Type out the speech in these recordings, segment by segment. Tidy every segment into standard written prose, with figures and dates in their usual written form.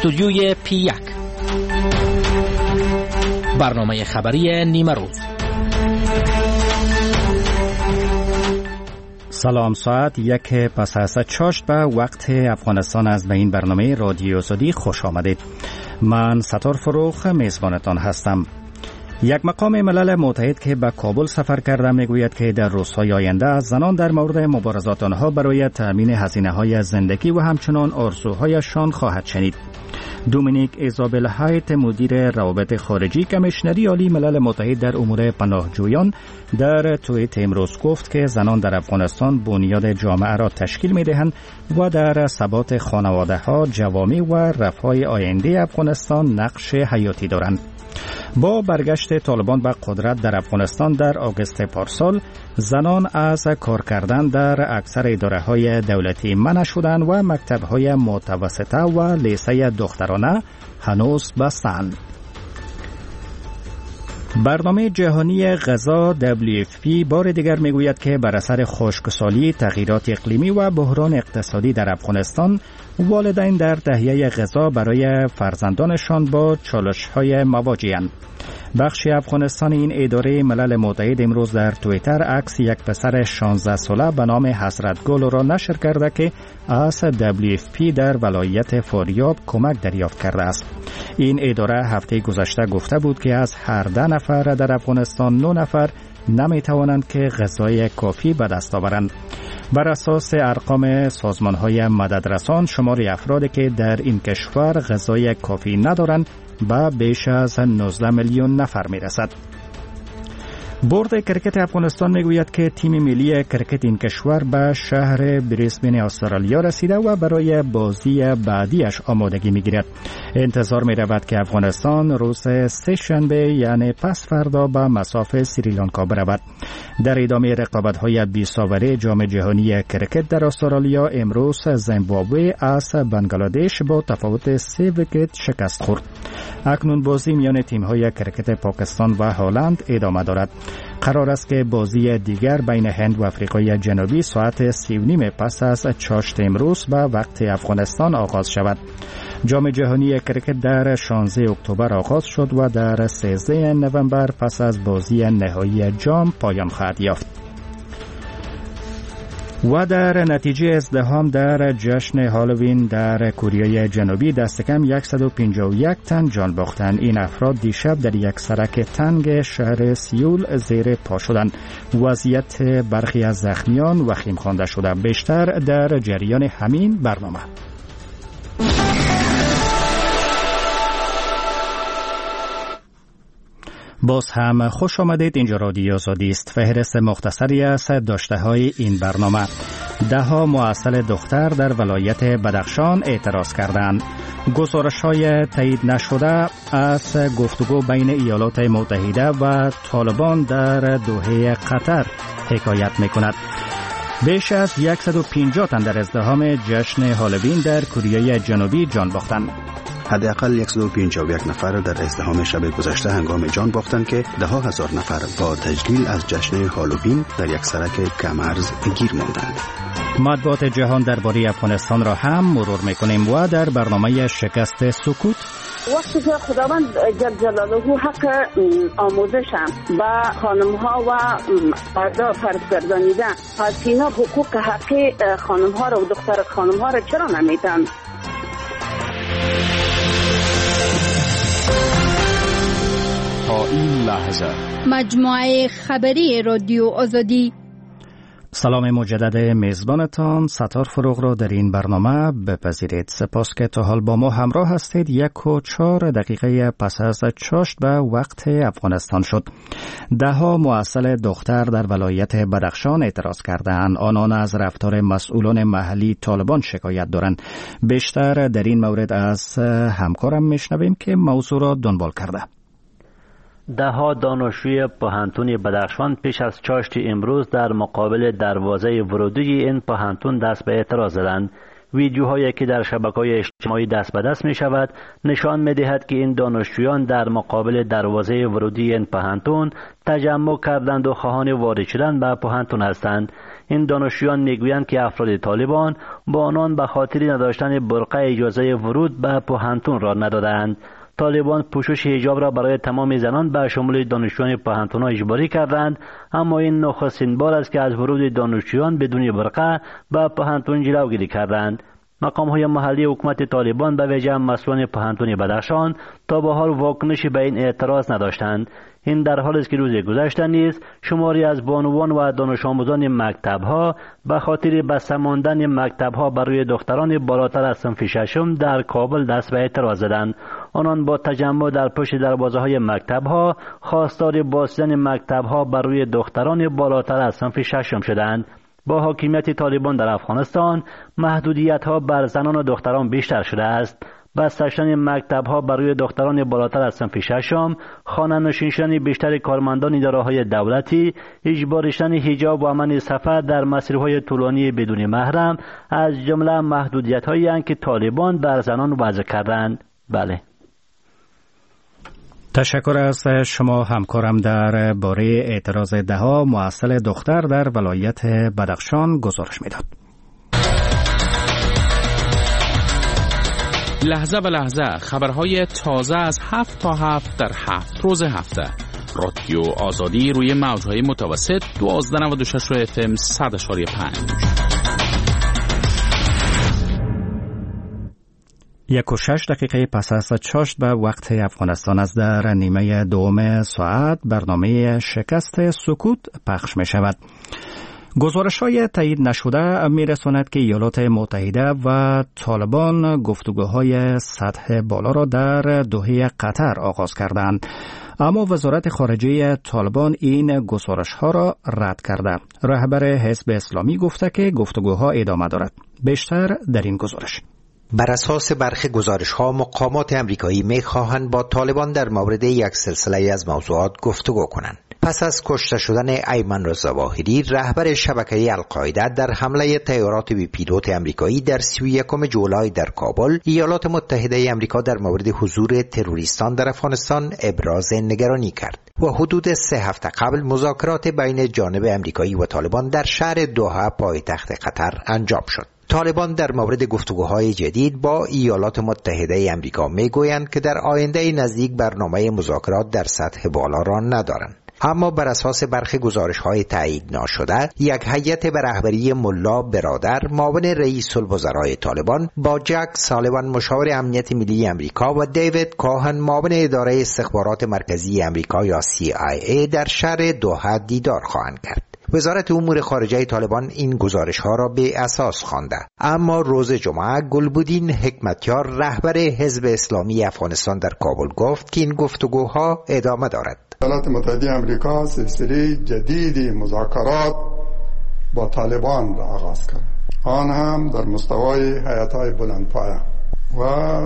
استودیوی P1 برنامه خبری نیمه روز. سلام، ساعت 1 پس از چاشت به وقت افغانستان از به این برنامه رادیو آزادی خوش آمدید. من ستار فروخ میزبانتان هستم. یک مقام ملل متحد که به کابل سفر کرده میگوید که در روزهای آینده از زنان در مورد مبارزات آنها برای تامین هزینه‌های زندگی و همچنان آرزوهایشان خواهد شنید. دومینیک ایزابل هایت، مدیر روابط خارجی کمیشنری عالی ملل متحد در امور پناهجویان، در توییت امروز گفت که زنان در افغانستان بنیاد جامعه را تشکیل می‌دهند و در ثبات خانواده‌ها، جوامع و رفاه آینده افغانستان نقش حیاتی دارند. با برگشت طالبان به قدرت در افغانستان در آگوست پارسال، زنان از کار کردن در اکثر اداره‌های دولتی منع شدند و مکتب‌های متوسطه و لیسه دخترانه هنوز بسته‌اند. برنامه جهانی غذا WFP بار دیگر میگوید که بر اثر خشکسالی، تغییرات اقلیمی و بحران اقتصادی در افغانستان، والدین در تهیه غذا برای فرزندانشان با چالش‌های مواجه‌اند. بخش افغانستان این اداره ملل متحد امروز در توییتر عکس یک پسر 16 ساله به نام حضرت گل را نشر کرده که از WFP در ولایت فاریاب کمک دریافت کرده است. این اداره هفته گذشته گفته بود که از هر 10 نفر در افغانستان 9 نفر نمی توانند که غذای کافی به دست آورند. بر اساس ارقام سازمان‌های مددرسان، شمار افرادی که در این کشور غذای کافی ندارند به بیش از 19 میلیون نفر میرسد. بورد کرکت افغانستان میگوید که تیم ملی کرکت این کشور به شهر بریسبن استرالیا رسیده و برای بازی بعدیش آمادگی میگیرد. انتظار میرود که افغانستان روز سه شنبه یعنی پس فردا به مصاف سریلانکا برود. در ادامه رقابت‌های 20 اوره جام جهانی کرکت در استرالیا، امروز زیمبابوه از بنگلادش با تفاوت 3 ویکت شکست خورد. اکنون بازی میان تیم‌های کرکت پاکستان و هلند ادامه دارد. قرار است که بازی دیگر بین هند و آفریقای جنوبی ساعت 3:30 پس از چاشت امروز به وقت افغانستان آغاز شود. جام جهانی کرکت در 16 اکتبر آغاز شد و در 13 نوامبر پس از بازی نهایی جام پایان خواهد یافت. و در نتیجه ازدحام در جشن هالووین در کره جنوبی دست کم 151 تن جان باختند. این افراد دیشب در یک سرک تنگ شهر سیول زیر پا شدند. وضعیت برخی از زخمیان وخیم خوانده شده. بیشتر در جریان همین برنامه. باز هم خوش آمدید. اینجا رادیو آزادی است. فهرست مختصری از داشته‌های این برنامه: 10 معسل دختر در ولایت بدخشان اعتراض کردند. گزارش‌های تایید نشده از گفتگو بین ایالات متحده و طالبان در دوحه قطر حکایت می‌کند. بیش از 150 تن در ازدحام جشن هالووین در کره جنوبی جان باختند. حداقل 151 نفر در ازدحام شب گذشته هنگام جان باختند که 10,000 نفر با تجلیل از جشن هالووین در یک سرک کم‌ارز گیر ماندند. مطبوعات جهان درباره افغانستان را هم مرور می‌کنیم و در برنامه شکست سکوت وقتی که خداوند جل جلاله حق آموزشم به خانم‌ها و مردا فرض گردانیده، پس اینا حقوق حقی خانم‌ها را و دختر خانم‌ها را چرا نمیدن؟ تا این لحظه مجموعه خبری رادیو آزادی. سلام مجدد میزبانتان ستار فروغ را در این برنامه بپذیرید. سپاس که تا حال با ما همراه هستید. 1:04 پس از چاشت به وقت افغانستان شد. 10 معسل دختر در ولایت بدخشان اعتراض کردند. آنان از رفتار مسئولان محلی طالبان شکایت دارند. بیشتر در این مورد از همکارم میشنویم که موضوع را دنبال کرده. 10 دانشجوی پوهنتون بدخشان پیش از چاشت امروز در مقابل دروازه ورودی این پوهنتون دست به اعتراض زدند. ویدیوهایی که در شبکه‌های اجتماعی دست به دست می شود نشان می دهد که این دانشجویان در مقابل دروازه ورودی این پوهنتون تجمع کردند و خواهان وارد شدن به پوهنتون هستند. این دانشجویان میگویند که افراد طالبان با آنان به خاطر نداشتن برقع اجازه ورود به پوهنتون را ندادند. طالبان پوشش حجاب را برای تمام زنان به شمول دانشجویان پوهنتون‌ها اجباری کردند، اما این نخستین بار است که از ورود دانشجویان بدون برقع به پوهنتون جلوگیری کردند. مقام‌های محلی حکومت طالبان به ویژه مسئولان پوهنتون بدخشان تا به حال واکنشی به این اعتراض نداشتند. این در حالی است که روز گذشته نیز شماری از بانوان و دانش آموزان مکتب‌ها به خاطر بسته ماندن مکتب‌ها برای دختران بالاتر از صنف ششم در کابل دست به اعتراض زدند. آنان با تجمع در پشت دروازه‌های مکتب‌ها خواستار بازداشتن مکتب‌ها برای دختران بالاتر از صنف ششم شدند. با حاکمیت طالبان در افغانستان محدودیت‌ها بر زنان و دختران بیشتر شده است. بسته‌شدن مکتب‌ها برای دختران بالاتر از صنف ششم، خانه‌نشین شدن بیشتر کارمندان اداره‌های دولتی، اجباری شدن حجاب و منع سفر در مسیرهای طولانی بدون محرم از جمله محدودیت‌هایی اند که طالبان بر زنان وضع کردند. بله. تشکر از شما همکارم در باره اعتراض ده‌ها معسل دختر در ولایت بدخشان گزارش میداد. لحظه به لحظه خبرهای تازه از 7 تا 7 در 7 روز هفته. رادیو آزادی روی موج‌های متوسط 1296 FM 100.5. 1:06 پس از چاشت به وقت افغانستان است. در نیمه دوم ساعت برنامه شکست سکوت پخش می شود. گزارش‌های تایید نشده می‌رساند که ایالات متحده و طالبان گفتگوهای سطح بالا را در دوحه قطر آغاز کردند، اما وزارت خارجه طالبان این گزارش‌ها را رد کرده. رهبر حزب اسلامی گفته که گفتگوها ادامه دارد. بیشتر در این گزارش. بر اساس برخی گزارش‌ها مقامات امریکایی می‌خواهند با طالبان در مورد یک سلسله از موضوعات گفتگو کنند. پس از کشته شدن ایمن رضا ظاهری رهبر شبکه القاعده در حمله طیارات بی پیلوت امریکایی در 31 جولای در کابل، ایالات متحده امریکا در مورد حضور تروریستان در افغانستان ابراز نگرانی کرد و حدود 3 هفته قبل مذاکرات بین جانب امریکایی و طالبان در شهر دوحه پایتخت قطر انجام شد. طالبان در مورد گفتگوهای جدید با ایالات متحده امریکا میگویند که در آینده نزدیک برنامه مذاکرات در سطح بالا را ندارند. اما بر اساس برخی گزارش‌های تایید نشده، یک هیئت به رهبری ملا برادر معاون رئیس الوزرای طالبان با جک سالیوان مشاور امنیت ملی امریکا و دیوید کوهن معاون اداره استخبارات مرکزی امریکا یا CIA در شهر دوحه دیدار خواهند کرد. وزارت امور خارجه طالبان این گزارش‌ها را به اساس خوانده، اما روز جمعه گلبودین حکمتیار رهبر حزب اسلامی افغانستان در کابل گفت که این گفتگوها ادامه دارد. ایالات متحده آمریکا سلسله جدید مذاکرات با طالبان را آغاز کرد، آن هم در مستوای هیئت‌های بلندپایه و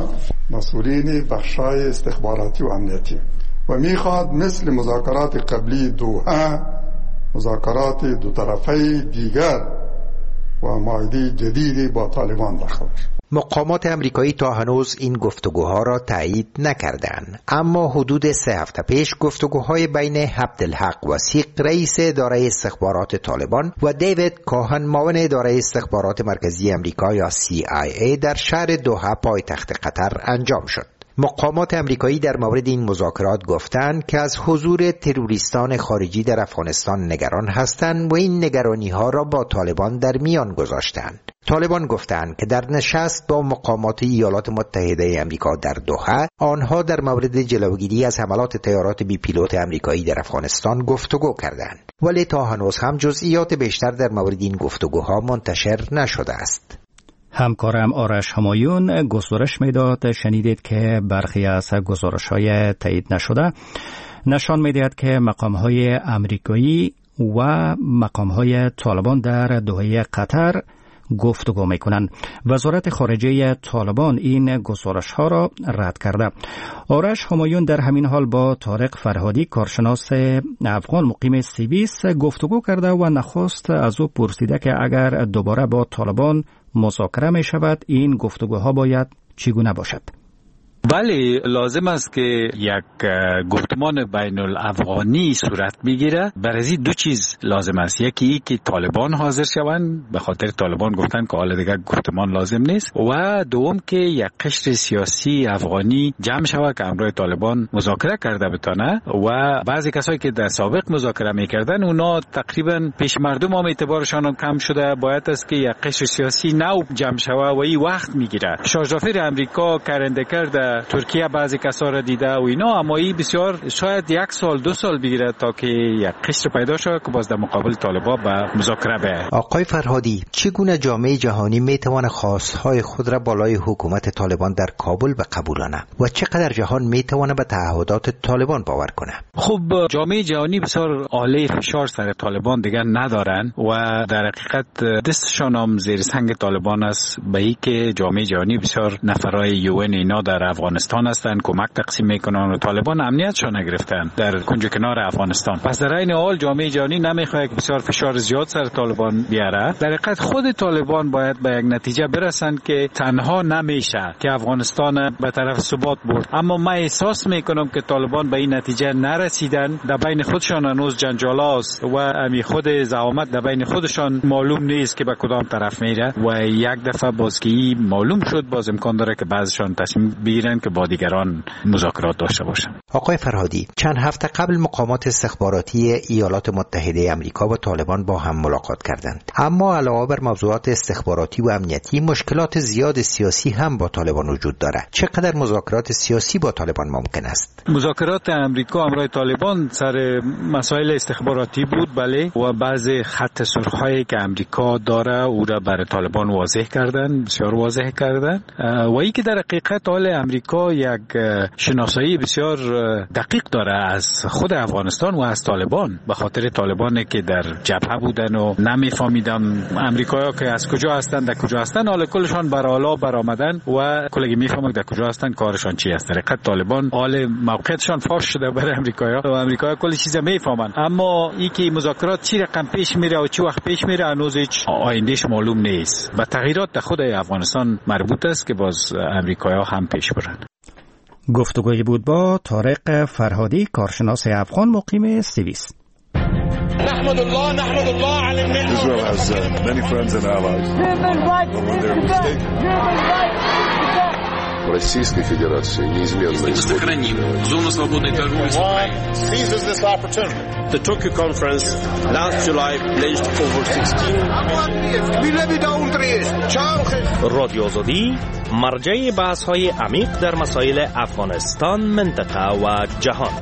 مسئولین بخش‌های استخباراتی و امنیتی و می‌خواد مثل مذاکرات قبلی دوحه مذاکرات دو طرفه دیگر و معاهده جدیدی با طالبان برخورد. مقامات امریکایی تا هنوز این گفتگوها را تایید نکردند، اما حدود 3 هفته پیش گفتگوهای بین عبدالحق وثیق رئیس اداره استخبارات طالبان و دیوید کوهن معاون اداره استخبارات مرکزی امریکا یا CIA در شهر دوحه پایتخت قطر انجام شد. مقامات امریکایی در مورد این مذاکرات گفتند که از حضور تروریستان خارجی در افغانستان نگران هستند و این نگرانی‌ها را با طالبان در میان گذاشتند. طالبان گفتند که در نشست با مقامات ایالات متحده امریکا در دوحه آنها در مورد جلوگیری از حملات طیارات بی پیلوت امریکایی در افغانستان گفتگو کردند، ولی تا هنوز هم جزئیات بیشتر در مورد این گفتگوها منتشر نشده است. همکارم آرش همایون گزارش میداد. شنیدید که برخی از گزارش‌های تایید نشده نشان می‌دهد که مقام‌های امریکایی و مقام‌های طالبان در دوحه قطر گفتگو می‌کنند. وزارت خارجه طالبان این گزارش‌ها را رد کرده. آرش همایون در همین حال با طارق فرهادی کارشناس افغان مقیم سیویس گفتگو کرده و نخست از او پرسیده که اگر دوباره با طالبان مذاکره می شود این گفتگوها باید چگونه باشد؟ بله، لازم است که یک گفتمان بین الافغانی صورت میگیره. برای دو چیز لازم است. یکی که طالبان حاضر شوند، به خاطر طالبان گفتن که حالا دیگه گفتمان لازم نیست، و دوم که یک قشر سیاسی افغانی جمع شود که همراه طالبان مذاکره کرده بتونه. و بعضی کسایی که در سابق مذاکره میکردن اونا تقریبا پیش مردم هم اعتبارشان هم کم شده. باید است که یک قشر سیاسی نو جمع شود و این وقت میگیره. شاهجافر امریکا کرنده کرده، ترکیه بعضی کسا را دیده و اینا، اما این بسیار شاید 1 سال 2 سال بگیره تا که یک قشر پیدا شود که باز در مقابل طالبان به مذاکره بیاید. آقای فرهادی، چگونه جامعه جهانی میتواند خواستهای خود را بالای حکومت طالبان در کابل بقبولانه و چقدر جهان میتواند به تعهدات طالبان باور کنه؟ خب جامعه جهانی بسیار آله فشار سر طالبان دیگر ندارن و در حقیقت دستشان هم زیر سنگ طالبان است. به این که جامعه جهانی بسیار نفرای یون اینا در افغانستان هستن، کمک تقسیم میکنن و طالبان امنیتشان نگرفتن در کنج کنار افغانستان. پس در این حال جامعه جهانی نمیخواد که بسیار فشار زیاد سر طالبان بیاره. در حقیقت خود طالبان باید به یک نتیجه برسن که تنها نمیشه که افغانستان به طرف ثبات برد. اما من احساس میکنم که طالبان به این نتیجه نرسیدن. در بین خودشان هنوز جنجالاست و امی خود زعامت در بین خودشان معلوم نیست که به کدام طرف میره و یک دفعه بازگی معلوم شد، باز امکان داره که بعضشان تصمیم بگیرن که با دیگران مذاکرات داشته باشن. آقای فرهادی، چند هفته قبل مقامات استخباراتی ایالات متحده آمریکا و طالبان با هم ملاقات کردند. اما علاوه بر موضوعات استخباراتی و امنیتی، مشکلات زیاد سیاسی هم با طالبان وجود دارد. چقدر مذاکرات سیاسی با طالبان ممکن است؟ مذاکرات امریکا همراه طالبان سر مسائل استخباراتی بود، بله، و بعض خط سرخ‌هایی که امریکا داره او را برای طالبان واضح کردن، بسیار واضح کردن. و این که در حقیقت حال امریکا یک شناسایی بسیار دقیق داره از خود افغانستان و از طالبان، به خاطر طالبانی که در جبهه بودن و نمیفهمیدن امریکایی‌ها که از کجا هستند، در کجا هستند، حالا کلشان برالا برآمدن و کلگی میفهمن در کجا هستند، کارشان چی است. در حقیقت طالبان حال موقعیتشان فاش شده برای امریکایی‌ها و امریکایی‌ها کلی چیزا میفهمن. اما این که مذاکرات چی رقم پیش میره و چه وقت پیش میره هنوز هیچ آیندهش معلوم نیست. به تغییرات در خود افغانستان مربوط است که باز امریکایی‌ها هم پیش برن. گفتگویی بود با طارق فرهادی، کارشناس افغان مقیم سوئیس. نحمد الله على النعمة. Israel has many friends and allies. Российской Федерации неизменно сохраним зону свободной торговли с Украиной. The Tokyo conference last July pledged over 16 رادیو آزادی مرجع بحث‌های عمیق در مسائل افغانستان، منطقه و جهان.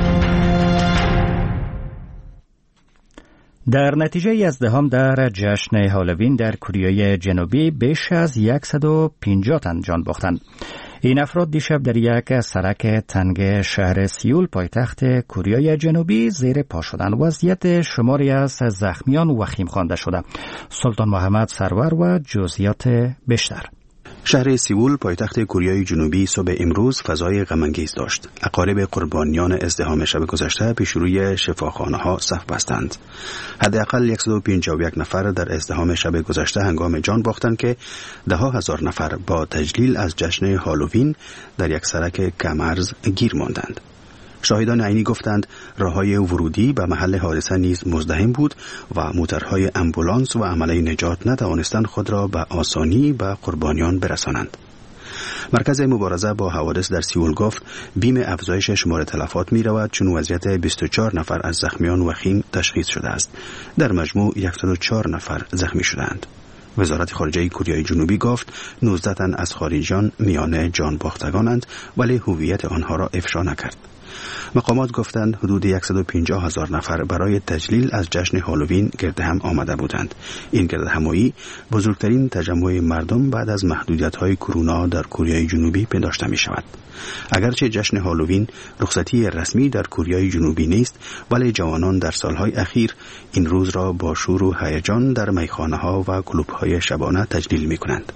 در نتیجه ازدحام در جشن هالووین در کره جنوبی بیش از 150 تن جان باختند. این افراد دیشب در یک سرک تنگ شهر سیول پایتخت کره جنوبی زیر پا شدند. وضعیت شماری از زخمیان وخیم خوانده شده. سلطان محمد سرور و جزئیات بیشتر. شهر سیول پایتخت کره جنوبی صبح امروز فضای غم‌انگیز داشت. اقارب قربانیان ازدحام شب گذشته پیش روی شفاخانه‌ها صف بستند. حداقل 151 نفر در ازدحام شب گذشته هنگام جان باختند که ده‌ها هزار نفر با تجلیل از جشن هالووین در یک سرک کم‌ارز گیر ماندند. شاهدان عینی گفتند راههای ورودی به محل حادثه نیز مزدحم بود و موترهای امبولانس و عمله نجات نتوانستند خود را به آسانی به قربانیان برسانند. مرکز مبارزه با حوادث در سیول گفت بیم افزایش شمار تلفات می رود چون وضعیت 24 نفر از زخمیان وخیم تشخیص شده است. در مجموع 104 نفر زخمی شدند. وزارت خارجه کره جنوبی گفت 19 تن از خارجیان میان جان باختگانند ولی هویت آنها را افشا نکرد. مقامات گفتند حدود 150,000 نفر برای تجلیل از جشن هالووین گرد هم آمده بودند. این گرد همایی بزرگترین تجمع مردم بعد از محدودیت‌های کرونا در کره جنوبی پنداشته می شود. اگرچه جشن هالووین رخصتی رسمی در کره جنوبی نیست، ولی جوانان در سالهای اخیر این روز را با شور و هیجان در میخانه‌ها و کلوب‌های شبانه تجلیل می‌کنند.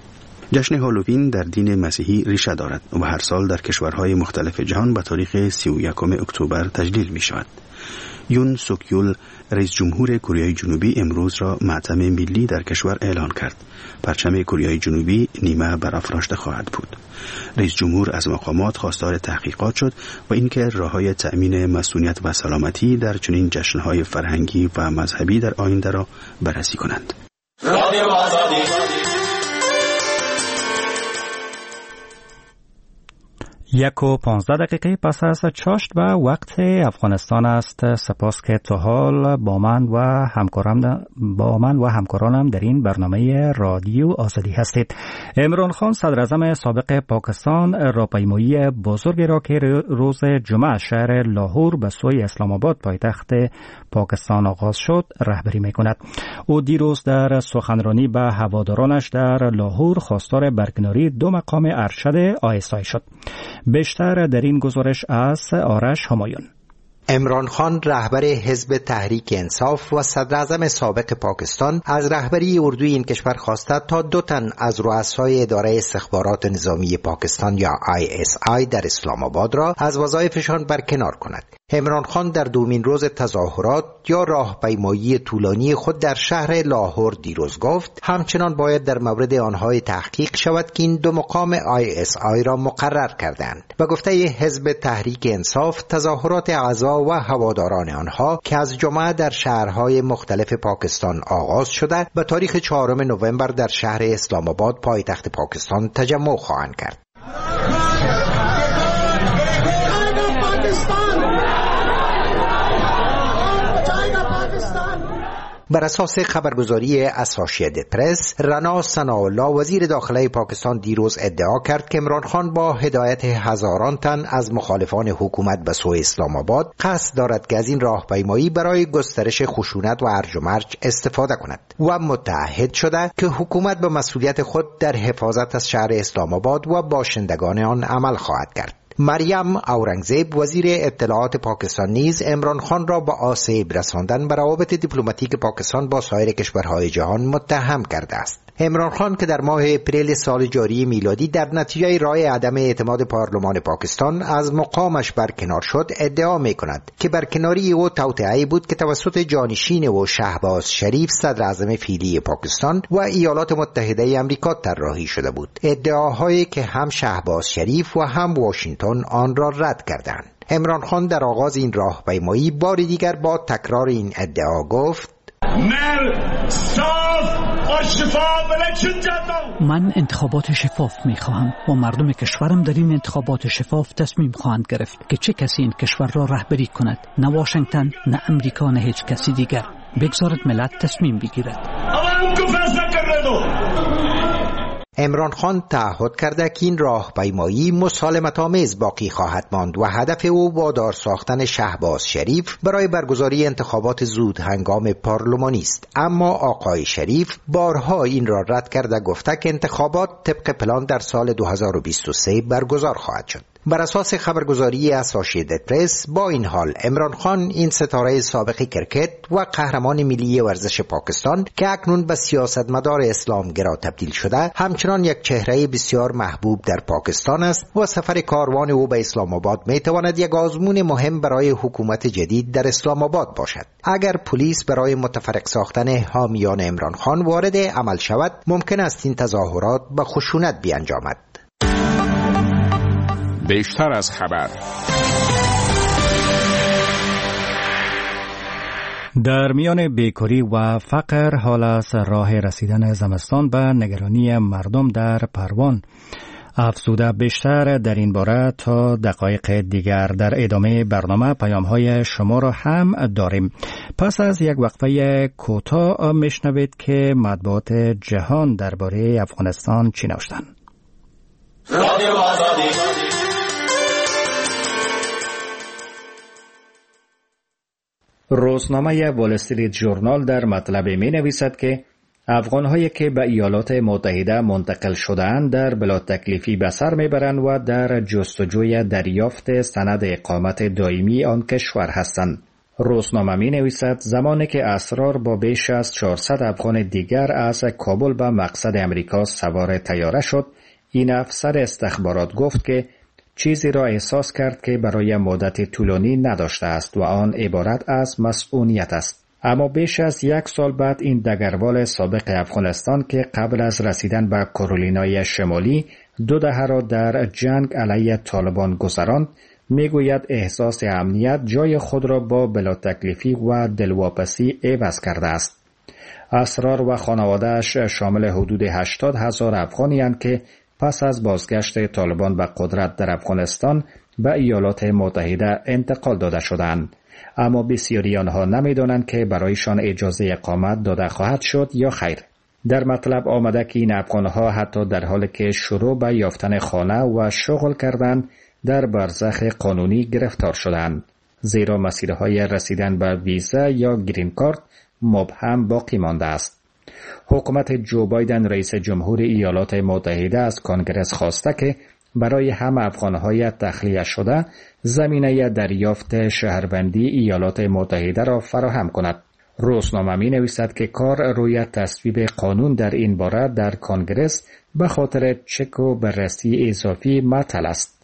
جشن هالووین در دین مسیحی ریشه دارد و هر سال در کشورهای مختلف جهان به تاریخ 31 اکتبر تجلیل می شود. یون سوک یول رئیس جمهور کره جنوبی امروز را ماتم ملی در کشور اعلان کرد. پرچم کره جنوبی نیمه برافراشته خواهد بود. رئیس جمهور از مقامات خواستار تحقیقات شد و اینکه راه‌های تأمین مسئولیت و سلامتی در چنین جشن‌های فرهنگی و مذهبی در آینده را بررسی کنند. رادیو آزادی 1:15 پس از چاشت و وقت افغانستان است. سپاس که تا حال با من و همکارانم در این برنامه رادیو آزادی هستید. عمران خان صدر اعظم سابق پاکستان راهپیمایی بزرگی را که روز جمعه شهر لاهور به سوی اسلام آباد پایتخت پاکستان آغاز شد رهبری می‌کند. او دیروز در سخنرانی به هوادارانش در لاهور خواستار برکناری 2 مقام ارشد ISI شد. بیشتر در این گزارش از آرش همایون. عمران خان رهبر حزب تحریک انصاف و صدر اعظم سابق پاکستان از رهبری اردوی این کشور خواسته تا 2 تن از رؤسای اداره استخبارات نظامی پاکستان یا ISI در اسلام آباد را از وظایفشان برکنار کند. عمران خان در دومین روز تظاهرات یا راهپیمایی طولانی خود در شهر لاهور دیروز گفت همچنان باید در مورد آنها تحقیق شود که این 2 مقام ISI را مقرر کردند و گفته حزب تحریک انصاف تظاهرات اعضا و هواداران آنها که از جمعه در شهرهای مختلف پاکستان آغاز شده به تاریخ 4 نوامبر در شهر اسلام آباد پایتخت پاکستان تجمع خواهند کرد. بر اساس خبرگزاری اسوسییتد پرس، رنا ثناءالله وزیر داخله پاکستان دیروز ادعا کرد که عمران خان با هدایت هزاران تن از مخالفان حکومت به سوی اسلام آباد قصد دارد که از این راهپیمایی برای گسترش خشونت و هرج و مرج استفاده کند و متعهد شده که حکومت به مسئولیت خود در حفاظت از شهر اسلام آباد و باشندگان آن عمل خواهد کرد. مریم اورنگزیب وزیر اطلاعات پاکستان نیز عمران خان را به آسیب رساندن به روابط دیپلماتیک پاکستان با سایر کشورهای جهان متهم کرده است. عمران خان که در ماه اپریل سال جاری میلادی در نتیجه رای عدم اعتماد پارلمان پاکستان از مقامش برکنار شد، ادعا می‌کند که برکناری او توطئه‌ای بود که توسط جانشین و شهباز شریف صدر اعظم فعلی پاکستان و ایالات متحده آمریکا طراحی شده بود. ادعاهایی که هم شهباز شریف و هم واشنگتن آن را رد کردند. عمران خان در آغاز این راهپیمایی بار دیگر با تکرار این ادعا گفت: من انتخابات شفاف می‌خواهم و مردم کشورم در این انتخابات شفاف تصمیم خواهند گرفت که چه کسی این کشور را رهبری کند. نه واشنگتن، نه امریکا، نه هیچ کسی دیگر. بگذارد ملت تصمیم بگیرد. عمران خان تعهد کرده که این راهپیمایی مسالمت‌آمیز باقی خواهد ماند و هدف او وادار ساختن شهباز شریف برای برگزاری انتخابات زود هنگام پارلمانی است. اما آقای شریف بارها این را رد کرده گفته که انتخابات طبق پلان در سال 2023 برگزار خواهد شد. بر اساس خبرگزاری اسوسییتد پرس، با این حال عمران خان این ستاره سابق کرکت و قهرمان ملی ورزش پاکستان که اکنون به سیاستمدار اسلامگرا تبدیل شده، همچنان یک چهره بسیار محبوب در پاکستان است و سفر کاروان او به اسلام آباد می تواند یک آزمون مهم برای حکومت جدید در اسلام آباد باشد. اگر پلیس برای متفرق ساختن حامیان عمران خان وارد عمل شود، ممکن است این تظاهرات به خشونت بیانجامد. بیشتر از خبر. در میان بیکاری و فقر حال از راه رسیدن زمستان به نگرانی مردم در پروان افزوده. بیشتر در این باره تا دقایق دیگر در ادامه برنامه پیام‌های شما را هم داریم. پس از یک وقفه کوتاه میشنوید که مطبوعات جهان درباره افغانستان چی نوشتند. رادیو آزادی. روزنامه وال استریت ژورنال در مطلب می نویسد که افغان‌هایی که به ایالات متحده منتقل شده‌اند در بلا تکلیفی به سر می‌برند و در جستجوی دریافت سند اقامت دائمی آن کشور هستند. روزنامه می نویسد زمانی که اسرار با بیش از 400 افغان دیگر از کابل به مقصد امریکا سوار طیاره شد، این افسر استخبارات گفت که چیزی را احساس کرد که برای مدت طولانی نداشته است و آن عبارت از مسئولیت است. اما بیش از 1 سال بعد این دگروال سابق افغانستان که قبل از رسیدن به کارولینای شمالی 2 دهه را در جنگ علیه طالبان گذراند، میگوید احساس امنیت جای خود را با بلا تکلیفی و دلواپسی عوض کرده است. اسرار و خانواده‌اش شامل حدود 80,000 افغانی اند که پس از بازگشت طالبان به قدرت در افغانستان به ایالات متحده انتقال داده شدند. اما بسیاری آنها نمی‌دانند که برایشان اجازه اقامت داده خواهد شد یا خیر. در مطلب آمده که این افغانها حتی در حالی که شروع به یافتن خانه و شغل کردند در برزخ قانونی گرفتار شدند، زیرا مسیرهای رسیدن به ویزا یا گرین کارت مبهم باقی مانده است. حکومت جو بایدن رئیس جمهور ایالات متحده از کنگره خواسته که برای همه افغانهای تخلیه شده زمینه دریافت شهروندی ایالات متحده را فراهم کند. روزنامه می نویسد که کار روی تصویب قانون در این باره در کنگره به خاطر چک و بررسی اضافی معطل است.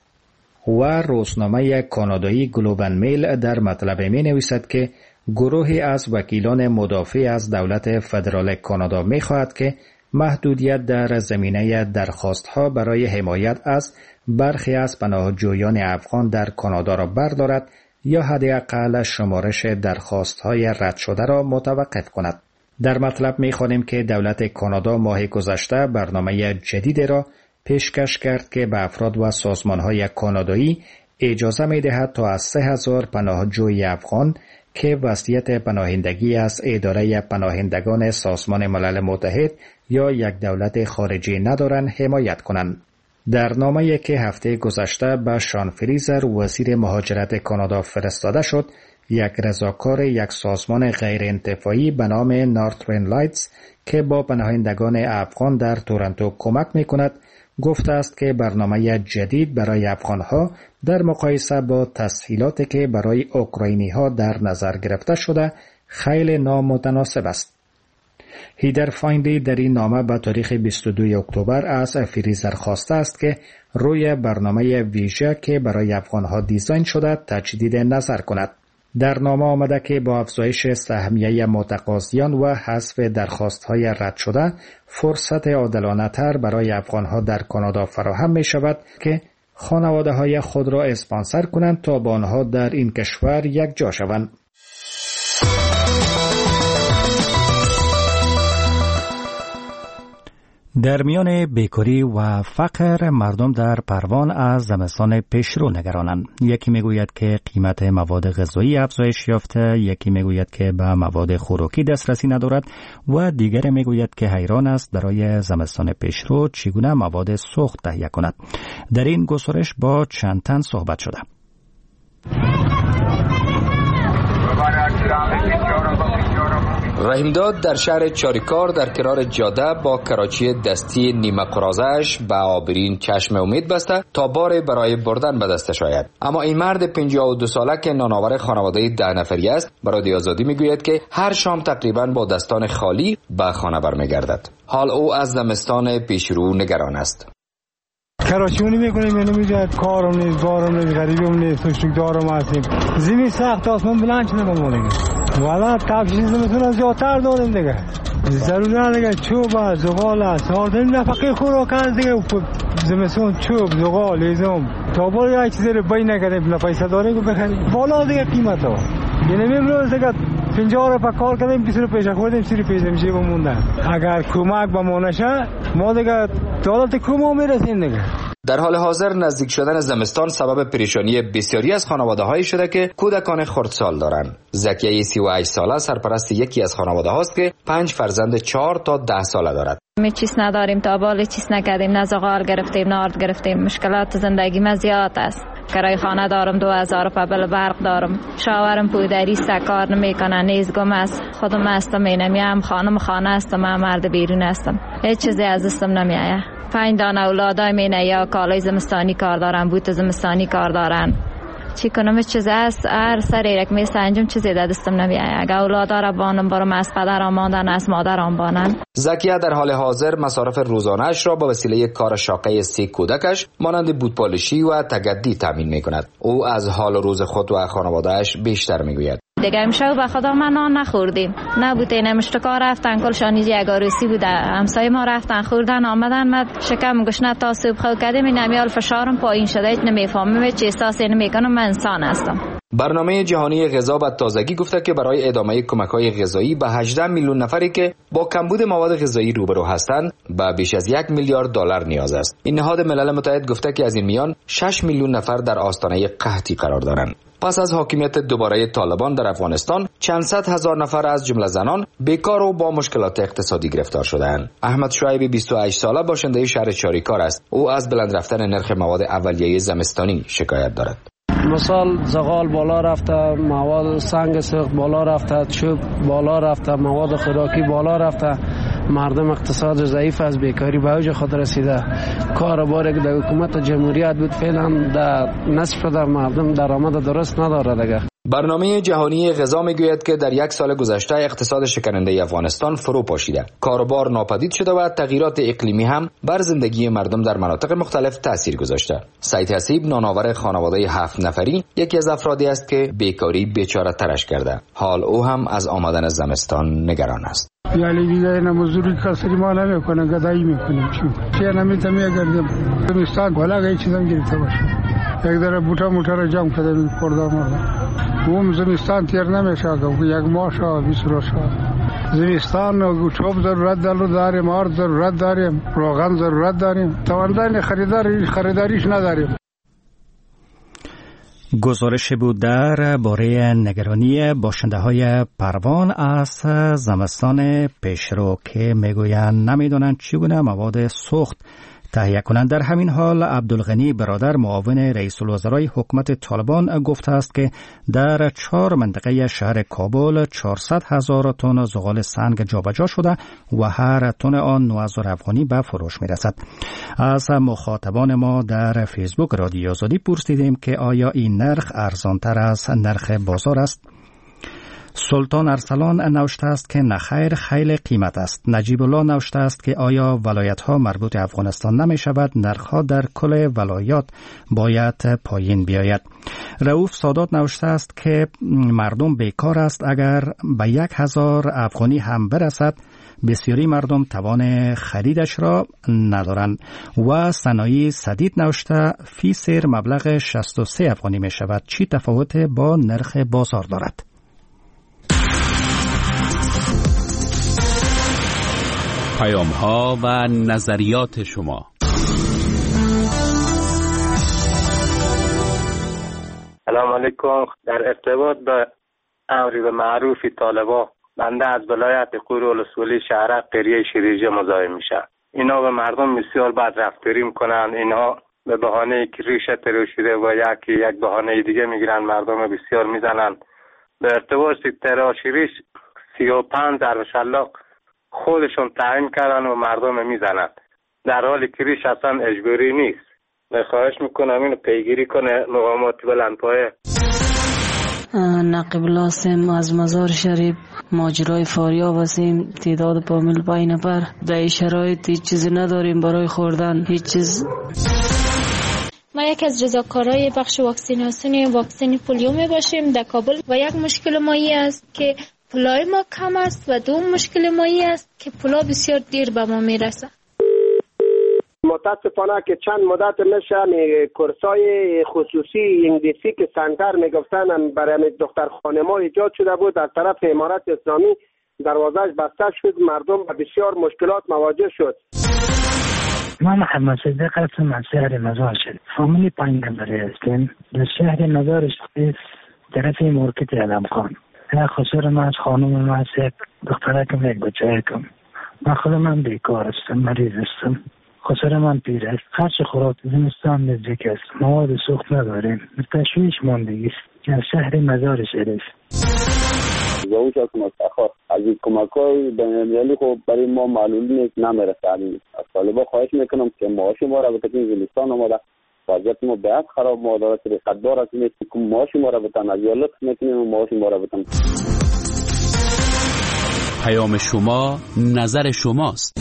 و روزنامه کانادایی گلوبال میل در مطلب می نویسد که گروهی از وکیلان مدافع از دولت فدرال کانادا می خواهد که محدودیت در زمینه درخواستها برای حمایت از برخی از پناهجویان افغان در کانادا را بردارد یا حداقل شمارش درخواستهای رد شده را متوقف کند. در مطلب می خوانیم که دولت کانادا ماه گذشته برنامه جدیدی را پیشکش کرد که به افراد و سازمانهای کانادایی اجازه می دهد تا از 3,000 پناهجوی افغان که وصیت پناهندگی از اداره پناهندگان سازمان ملل متحد یا یک دولت خارجی ندارند حمایت کنند. در نامه‌ای که هفته گذشته به شان فریزر وزیر مهاجرت کانادا فرستاده شد، یک رضاکار یک سازمان غیرانتفاعی به نام نورترن لایتس که با پناهندگان افغان در تورنتو کمک می‌کند گفته است که برنامه جدید برای افغانها در مقایسه با تسهیلاتی که برای اوکراینی‌ها در نظر گرفته شده خیلی نامتناسب است. هیدر فایندی در این نامه به تاریخ 22 اکتبر از فریزر خواسته است که روی برنامه ویژه که برای افغانها دیزاین شده تجدید نظر کند. در نامه آمده که با افزایش سهمیه متقاضیان و حذف درخواست‌های رد شده فرصت عادلانه‌تر برای افغانها در کانادا فراهم می شود که خانواده‌های خود را اسپانسر کنند تا با آنها در این کشور یک جا شوند. در میان بیکاری و فقر مردم در پروان از زمستان پیشرو نگرانند. یکی میگوید که قیمت مواد غذایی افزایش یافته، یکی میگوید که به مواد خوراکی دسترسی ندارد و دیگر میگوید که حیران است برای زمستان پیشرو چگونه مواد سوخت تهیه کند. در این گزارش با چند تن صحبت شده. رحیمداد در شهر چاریکار در کنار جاده با کراچی دستی نیمه قرازش به آبرین چشم امید بسته تا بار برای بردن به دستش آید. اما این مرد 52 ساله که نانآور خانواده 10 نفری است برای رادیو آزادی میگوید که هر شام تقریبا با دستان خالی به خانه برمیگردد. حال او از زمستان پیشرو نگران است. کراچیونی میکنیم یعنی میگه کارم نیست، بارم نیست، غریبم نیست، سوشکدارم هستیم. زمین سخت، آسمان بلند شده با ما دیگه. والا تفشیز زمستون از زیادتر داریم دیگه. ضروری دیگه چوب، زغال است. آردن نفقه خوراک هست دیگه. زمستون چوب، زغال، هیزم. تا باید یک چیزی رو بای نکردیم، بلا پیسه داریم که بخریم. بالا دیگه قیمت ها. یعنی امروز دیگه 50 رو کار کردیم 20 رو پیش خوردیم 30 پیش میشه مونده. اگر کمک به ما نشه ما دیگه دولت کمو میرسیم دیگه. در حال حاضر نزدیک شدن زمستان سبب پریشانی بسیاری از خانواده‌هایی شده که کودکان خردسال دارند. زکیه 38 ساله سرپرست یکی از خانواده هاست که 5 فرزند 4 تا 10 ساله دارد. می چیز نداریم تا بالا چیز نکردیم، نه زغال گرفتیم نه آرد گرفتیم. مشکلات زندگی ما زیاد است. کرای خانه دارم 2000 پبل برق دارم. شاورم پودری است کار نمیکنه، نیزگم است. خودم هستم اینم خانه هستم، من مرد بیرون هستم. هیچ چیزی از دستم نمیآید. 5 دانه اولادای مینه یا کالای زمستانی کار دارن، بوت زمستانی کار دارن. چی کنم چیز است هر سری یک میست انجام چیزی در دستم نمیآید. اگه اولاد را بانم برام از پدرم ماندن از مادرم بانن. زکیه در حال حاضر مصارف روزانه‌اش را با وسیله کار شاقه 3 کودکش مانند بودپالشی و تگدی تامین می‌کند. او از حال روز خود و خانواده‌اش بیشتر می‌گوید. دیگه امشب به خدا ما نان نخوردیم. نبوده نمشتکا رفتن کلشان یک عروسی بوده. همسایه ما رفتن خوردن آمدن من شکم گشنه تا صبح خود کردم این نمیال فشارم پایین شده هیچ نمیفهمم چه احساسی نمیکنم من انسان هستم. برنامه جهانی غذا به تازگی گفته که برای ادامه کمک‌های غذایی به 18 میلیون نفری که با کمبود مواد غذایی روبرو هستند به بیش از 1 میلیارد دلار نیاز است. این نهاد ملل متحد گفته که از این میان 6 میلیون نفر در آستانه قحطی قرار دارند. پس از حاکمیت دوباره طالبان در افغانستان چند صد هزار نفر از جمله زنان بیکار و با مشکلات اقتصادی گرفتار شده‌اند. احمد شعیبی 28 ساله باشنده شهر چاریکار است. او از بلند رفتن نرخ مواد اولیه زمستانی شکایت دارد. مثال زغال بالا رفته، مواد سنگ سوخت بالا رفته، چوب بالا رفته، مواد خوراکی بالا رفته. مردم اقتصاد ضعیف از بیکاری به اوج خود رسیده. کاروباری که در حکومت جمهوریت بود فعلا در نصف در مردم درآمد درست نداره دیگه. برنامه جهانی غذا میگوید که در 1 سال گذشته اقتصاد شکننده افغانستان فرو پاشیده. کاروبار ناپدید شده و تغییرات اقلیمی هم بر زندگی مردم در مناطق مختلف تاثیر گذاشته. سعید حسیب نانآور خانواده 7 نفری یکی از افرادی است که بیکاری بیچاره ترش کرده. حال او هم از آمدن زمستان نگران است. یعنی دیگه مزدوری کسری ما نمیکنه گدایی میکنیم چه نمیتونیم گردیم زمستان بالا گای چیزام گرفته باشه. یک دره بوتا موتر را جمع کردیم خورده مرده. اون زمستان تیر نمیشه که یک ماه شا 20 روز شا. زمستان چوب ضرورت داریم، آرد ضرورت داریم، روغن ضرورت داریم. توانایی خریداریش نداریم. گزارش بود در باره نگرانی باشنده های پروان از زمستان پیشرو که میگویند نمیدونند چگونه مواد سوخت تهیه کنند. در همین حال عبدالغنی برادر معاون رئیس الوزرای حکومت طالبان گفته است که در 4 منطقه شهر کابل 400,000 تن زغال سنگ جابجا شده و هر تن آن 9,000 افغانی به فروش میرسد. از مخاطبان ما در فیسبوک رادیو آزادی پرسیدیم که آیا این نرخ ارزانتر از نرخ بازار است؟ سلطان ارسلان نوشته است که نخیر خیلی قیمت است. نجیب الله نوشته است که آیا ولایت ها مربوط افغانستان نمی شود؟ نرخ ها در کل ولایات باید پایین بیاید. رؤوف سادات نوشته است که مردم بیکار است. اگر به 1,000 افغانی هم برسد بسیاری مردم توان خریدش را ندارند. و صنایع سدید نوشته فی سیر مبلغ 63 افغانی می شود. چی تفاوت با نرخ بازار دارد؟ پیام‌ها و نظریات شما. سلام علیکم. در ارتباط به امر معروف طالبان بنده از ولایت قور ولسوالی شهرک قریه شیریجه مزاحم میشم. اینا به مردم بسیار بد رفتاری میکنن. اینا به بهانه که ریشه تراشیده و یک بهانه دیگه میگیرن مردم بسیار میزنن. به ارتباط تراشیش 35 ضرب خودشون تعیین کردن و مردم میزنن، در حالی که ریش اصلا اجباری نیست. خواهش میکنم اینو پیگیری کنه مقامات بلندپایه. نقیب لاسم از مزار شریف ماجرای فاریاب هستیم. تعداد 5 نفر در شرایط هیچ چیزی نداریم برای خوردن، هیچ چیز. ما یک از رضاکارای بخش واکسین پولیو می باشیم در کابل و یک مشکل مایی است که پولای ما کم است و دوم مشکل مایی است که پولا بسیار دیر به ما میرسه. متاسفانه که چند مدت میشه کورسای خصوصی انگلیسی که سنتر میگفتن برای دخترخانه ما ایجاد شده بود از طرف امارت اسلامی دروازه‌اش بسته شد، مردم به بسیار مشکلات مواجه شد. ما محمد صدیق هستم از شهر مزار شریف. فامیلی 5 نفری هستیم. در شهر مزار شریف طرف مارکت علمخان. خسر من از خانم من از یک دخترکم یک بچه‌کم. من خودم بیکار هستم، مریض هستم. خسر من پیر است. خرچ خوراک زمستان نزدیک است. مواد سوخت نداریم. تشویش ماندگی است. در شهر مزار شریف. زوج از مستخار از این کمک‌های بین‌المللی خب برای ما معلوم نیست، نمیرسه. از طالبا خواهش میکنم که معاش ما را به تکمیل زمستان آماده وضعیت ما باید خراب مادرات قدار است که معاش ما را بتن از یا لطف میکنیم معاش ما را بتن. پیام شما نظر شماست.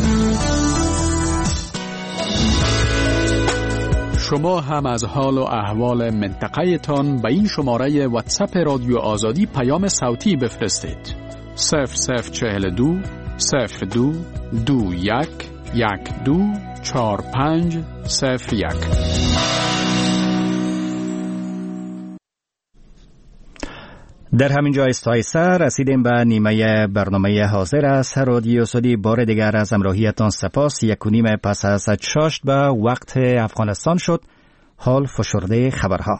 شما هم از حال و احوال منطقه تان به این شماره واتساپ رادیو آزادی پیام صوتی بفرستید. 0042 02 21 12 45 01. در همین جا استایسه رسیدیم به نیمه برنامه حاضر است. رادیو آزادی بار دیگر از همراهیتان سپاس. 1:30 پس از 6 به وقت افغانستان شد. حال فشرده خبرها.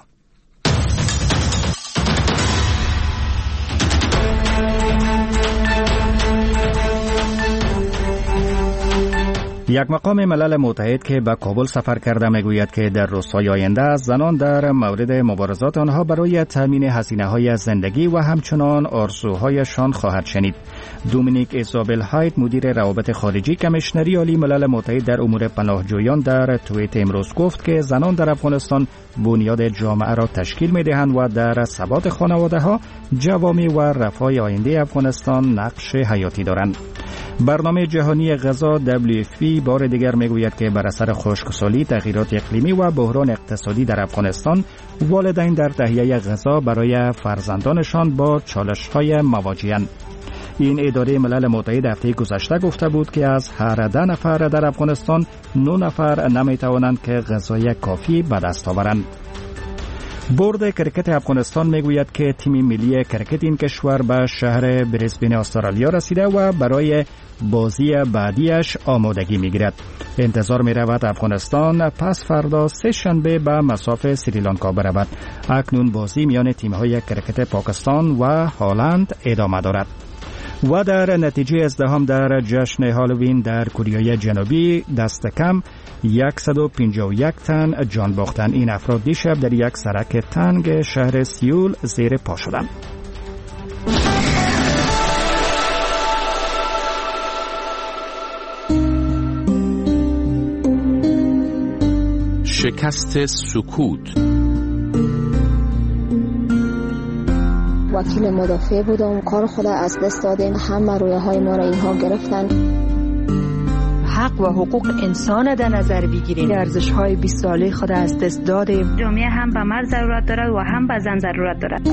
یک مقام ملل متحد که به کابل سفر کرده میگوید که در روزهای آینده زنان در مورد مبارزات آنها برای تامین هزینه‌های زندگی و همچنان آرزوهایشان خواهد شنید. دومینیک ایزابل هایت مدیر روابط خارجی کمیشنری عالی ملل متحد در امور پناهجویان در توییت امروز گفت که زنان در افغانستان بنیاد جامعه را تشکیل می‌دهند و در ثبات خانواده‌ها، جوامع و رفاه آینده افغانستان نقش حیاتی دارند. برنامه جهانی غذا WFP بار دیگر میگوید که بر اثر خشکسالی، تغییرات اقلیمی و بحران اقتصادی در افغانستان، والدین در تهیه غذا برای فرزندانشان با چالش‌های مواجه‌اند. این اداره ملل متحد هفته گذشته گفته بود که از هر 10 نفر در افغانستان 9 نفر نمی‌توانند که غذای کافی به دست آورند. بورد کرکت افغانستان میگوید که تیم ملی کرکت این کشور به شهر بریسبن استرالیا رسیده و برای بازی بعدیش آمادگی میگیرد. انتظار میرود افغانستان پس فردا سه شنبه به مصاف سریلانکا برود. اکنون بازی میان تیم‌های کرکت پاکستان و هلند ادامه دارد. و در نتیجه ازدحام در جشن هالووین در کره جنوبی دست کم 151 تن جان باختند. این افراد دیشب در یک سرک تنگ شهر سیول زیر پا شدند. شکست سکوت. وکیل مدافع بودم، کار خود از دست دادیم، همه رویاهای ما را اینها گرفتن. حق و حقوق انسان در نظر بگیریم. ارزش‌های 20 ساله خود از دست دادیم. جامعه هم به مرد ضرورت دارد و هم به زن ضرورت دارد.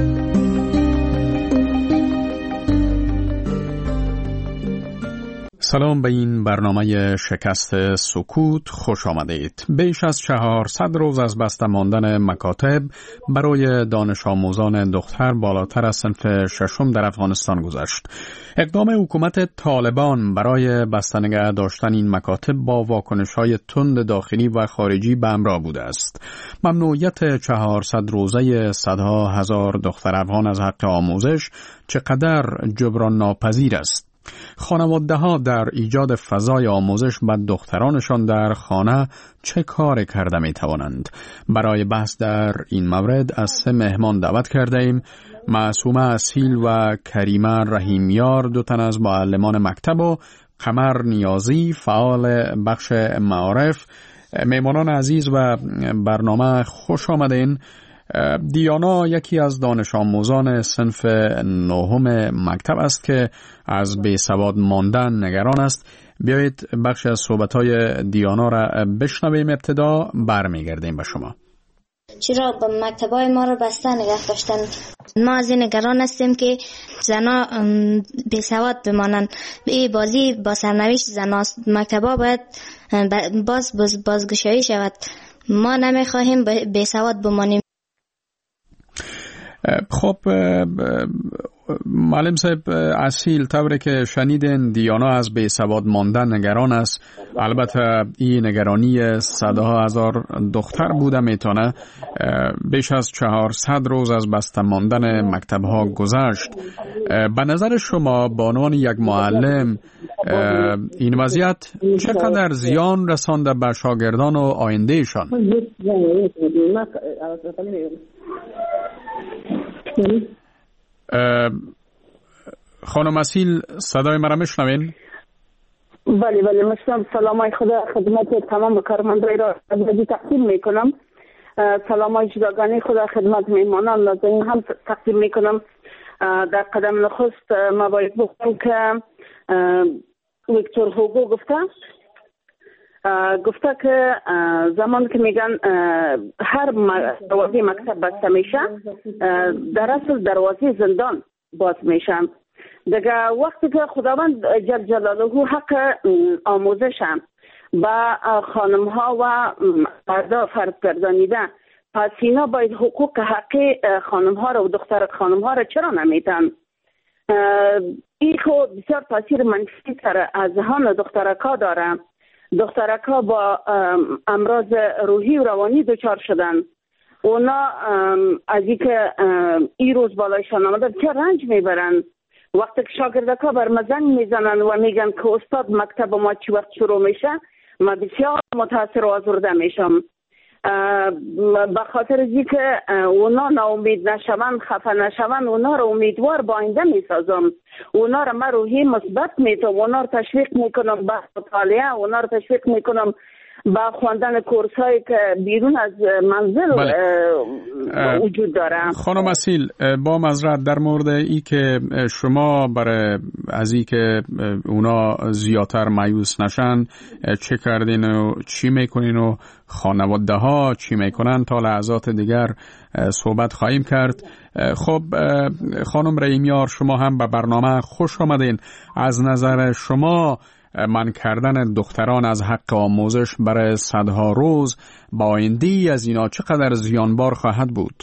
سلام به این برنامه شکست سکوت خوش آمدید. بیش از 400 روز از بسته ماندن مکاتب برای دانش آموزان دختر بالاتر از صنف ششم در افغانستان گذشت. اقدام حکومت طالبان برای بسته نگه داشتن این مکاتب با واکنش‌های تند داخلی و خارجی به همراه بوده است. ممنوعیت 400 روزه صدها هزار دختر افغان از حق آموزش چقدر جبران ناپذیر است. خانواده‌ها در ایجاد فضای آموزش به دخترانشان در خانه چه کار کرده می توانند؟ برای بحث در این مورد از 3 مهمان دعوت کرده ایم. معصومه اصیل و کریمه رحیمیار، 2 تن از معلمان مکتب، و قمر نیازی، فعال بخش معارف. مهمانان عزیز و برنامه خوش آمدین. دیانا یکی از دانش آموزان صنف 9 مکتب است که از بیسواد ماندن نگران است. بیایید بخش از صحبت‌های دیانا را بشنویم. ابتدا برمیگردیم به شما. چرا به مکتب‌های ما رو بسته نگه داشتن؟ ما از این نگران هستیم که زنا بیسواد بمانند. این بازی با سرنوشت زناست. مکتب‌ها باید بازگشایی شود. ما نمی‌خواهیم بیسواد بمانیم. خب معلم صاحب اصیل، طوری که شنیدین دیانا از بیسواد ماندن نگران است. البته این نگرانی صدها هزار دختر بوده میتونه. بیش از 400 روز از بسته ماندن مکتب‌ها گذشت. به نظر شما به عنوان یک معلم این وضعیت چقدر زیان رسانده به شاگردان و آیندهشان؟ خانم اصیل صدای مرا میشنوین؟ بله مثلا سلامای خدا خدمت تمام کارمندای را تقدیم میکنم. سلامای جداگانه خدا خدمت میهمانان نازنین هم تقدیم میکنم. در قدم نخست ما باید بگم که ویکتور هوگو گفته که زمان که میگن هر دروازه مکتب بسته میشه، در اصل دروازه زندان باز میشه. دیگه وقتی که خداوند جل جلاله حق آموزش هم با خانم ها و مردا فرض گردانیده، پس اینا باید حقوق حقی خانم ها را و دختر خانم ها را چرا نمیتن؟ این خود بسیار تاثیر منفی سر از ذهن دخترکا داره. دخترکا با امراض روحی و روانی دچار شدن. اونا از اینکه این روز بالایشان آمده چه رنج میبرن. وقتی که شاگردکا بر مزنگ میزنن و میگن که استاد مکتب ما چی وقت شروع میشه، من بسیار متاثر و آزرده میشم. به خاطر از که اونا ناامید نشوند، خفه نشوند، اونا رو امیدوار با آینده میسازم. اونا رو من روحی مثبت میتونم، اونا رو تشویق میکنم به مطالعه، اونا رو تشویق میکنم با خواندن کورس هایی که بیرون از منزل وجود داره. خانم اصیل، با معذرت در مورد ای که شما برای از ای که اونا زیادتر مایوس نشن چه کردین و چی میکنین و خانواده ها چی میکنن تا لحظات دیگر صحبت خواهیم کرد. خب خانم رحیمیار، شما هم به برنامه خوش آمدین. از نظر شما منع کردن دختران از حق آموزش برای صدها روز با آینده از اینا چقدر زیانبار خواهد بود؟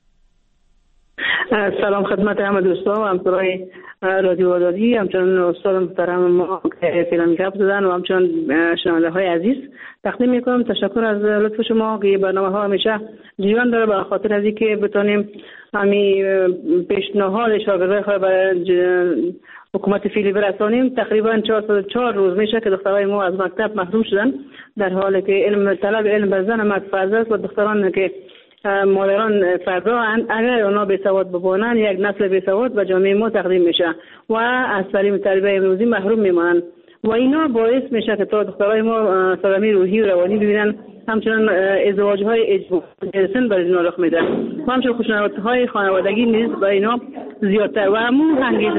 سلام خدمت همه دوستان و همکارای رادیو آزادی، همچنان استاد محترم ما که فعلا گپ زدن و همچنان شنونده های عزیز تقدیم میکنم. تشکر از لطف شما که برنامه ها همیشه جریان داره، به خاطر از اینکه بتونیم همین پیشنهاد شاگردای خود برای حکومت فعلی برسانیم. تقریبا 404 روز میشه که دخترای ما از مکتب محروم شدن، در حالی که طلب علم بر زن مرد فرض است و دختران که مادران فردا اگر اونا بیسواد ببانند یک نسل بیسواد به جامعه ما تقدیم میشه و از تعلیم تربیت امروزی محروم میمانند و اینا باعث میشه که تا دخترای ما سلامی روحی و روانی ببینن. همچنان ازدواج‌های اجباری برای اینا رخ میده و همچنان خشونت‌های خانوادگی نیز برای اینا زیادتر و همون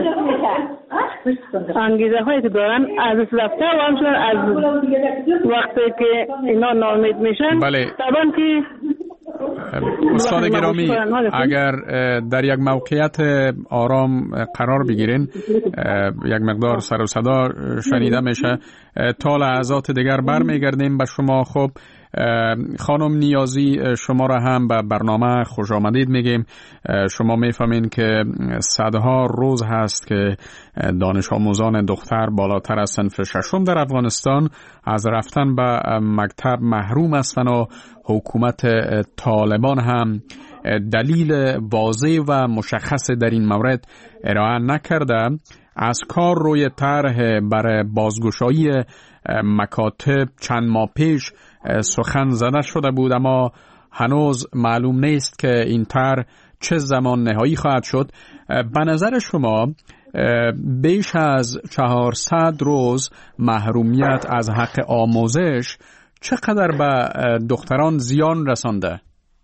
انگیزه هایی که دارن از رفته و همچنان از وقتی که اینا ناامید میشن. بله. طبعا که استاد گرامی، اگر در یک موقعیت آرام قرار بگیرین، یک مقدار سر و صدا شنیده میشه، تا لحظات دیگر برمیگردیم به شما. خب خانم نیازی، شما را هم به برنامه خوش آمدید میگیم. شما میفهمین که صدها روز هست که دانش آموزان دختر بالاتر از صنف ششم در افغانستان از رفتن به مکتب محروم هستند و حکومت طالبان هم دلیل واضح و مشخص در این مورد ارائه نکرده. از کار روی طرح برای بازگشایی مکاتب چند ماه پیش سخن زده شده بود، اما هنوز معلوم نیست که این طرح چه زمان نهایی خواهد شد. به نظر شما بیش از 400 روز محرومیت از حق آموزش چقدر به دختران زیان رسانده؟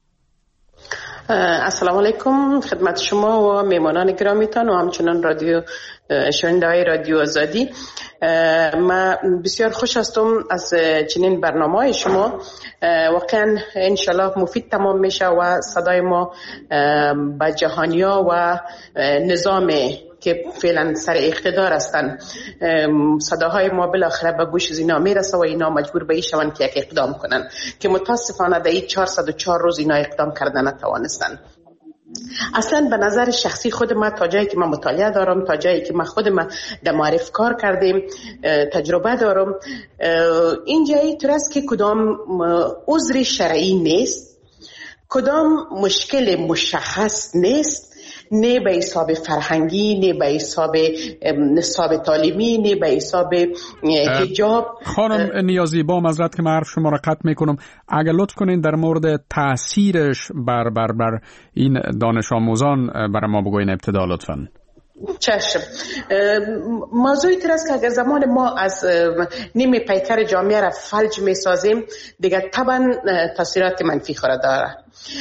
السلام علیکم خدمت شما و میمانان گرامیتان و همچنان شنونده های رادیو آزادی. من بسیار خوش هستم از چنین برنامه شما. واقعا انشالله مفید تمام میشه و صدای ما به جهانیا و نظام که فعلا سر اقتدار هستن، صداهای ما بالاخره به گوش اینا میرسه و اینا مجبور به این شوند که یک اقدام کنن که متاسفانه در این 404 روز اینا اقدام کردن نتوانستن. اصلا به نظر شخصی خود من تا جایی که من مطالعه دارم، تا جایی که من خودم در معرف کار کردیم تجربه دارم، این جایی طور است که کدام عذر شرعی نیست، کدام مشکل مشخص نیست، نه به حساب فرهنگی، نه به حساب نصاب تعلیمی، نه به حساب حجاب. خانم نیازی، با معذرت که من حرف شما را قطع میکنم، اگر لطف کنین در مورد تاثیرش بر این دانش آموزان برای ما بگوین ابتدا لطفاً. چشم. موضوعی ترست که اگر زمان ما از نیمه پیکر جامعه را فلج می سازیم دیگه طبعا تاثیرات منفی خورد داره.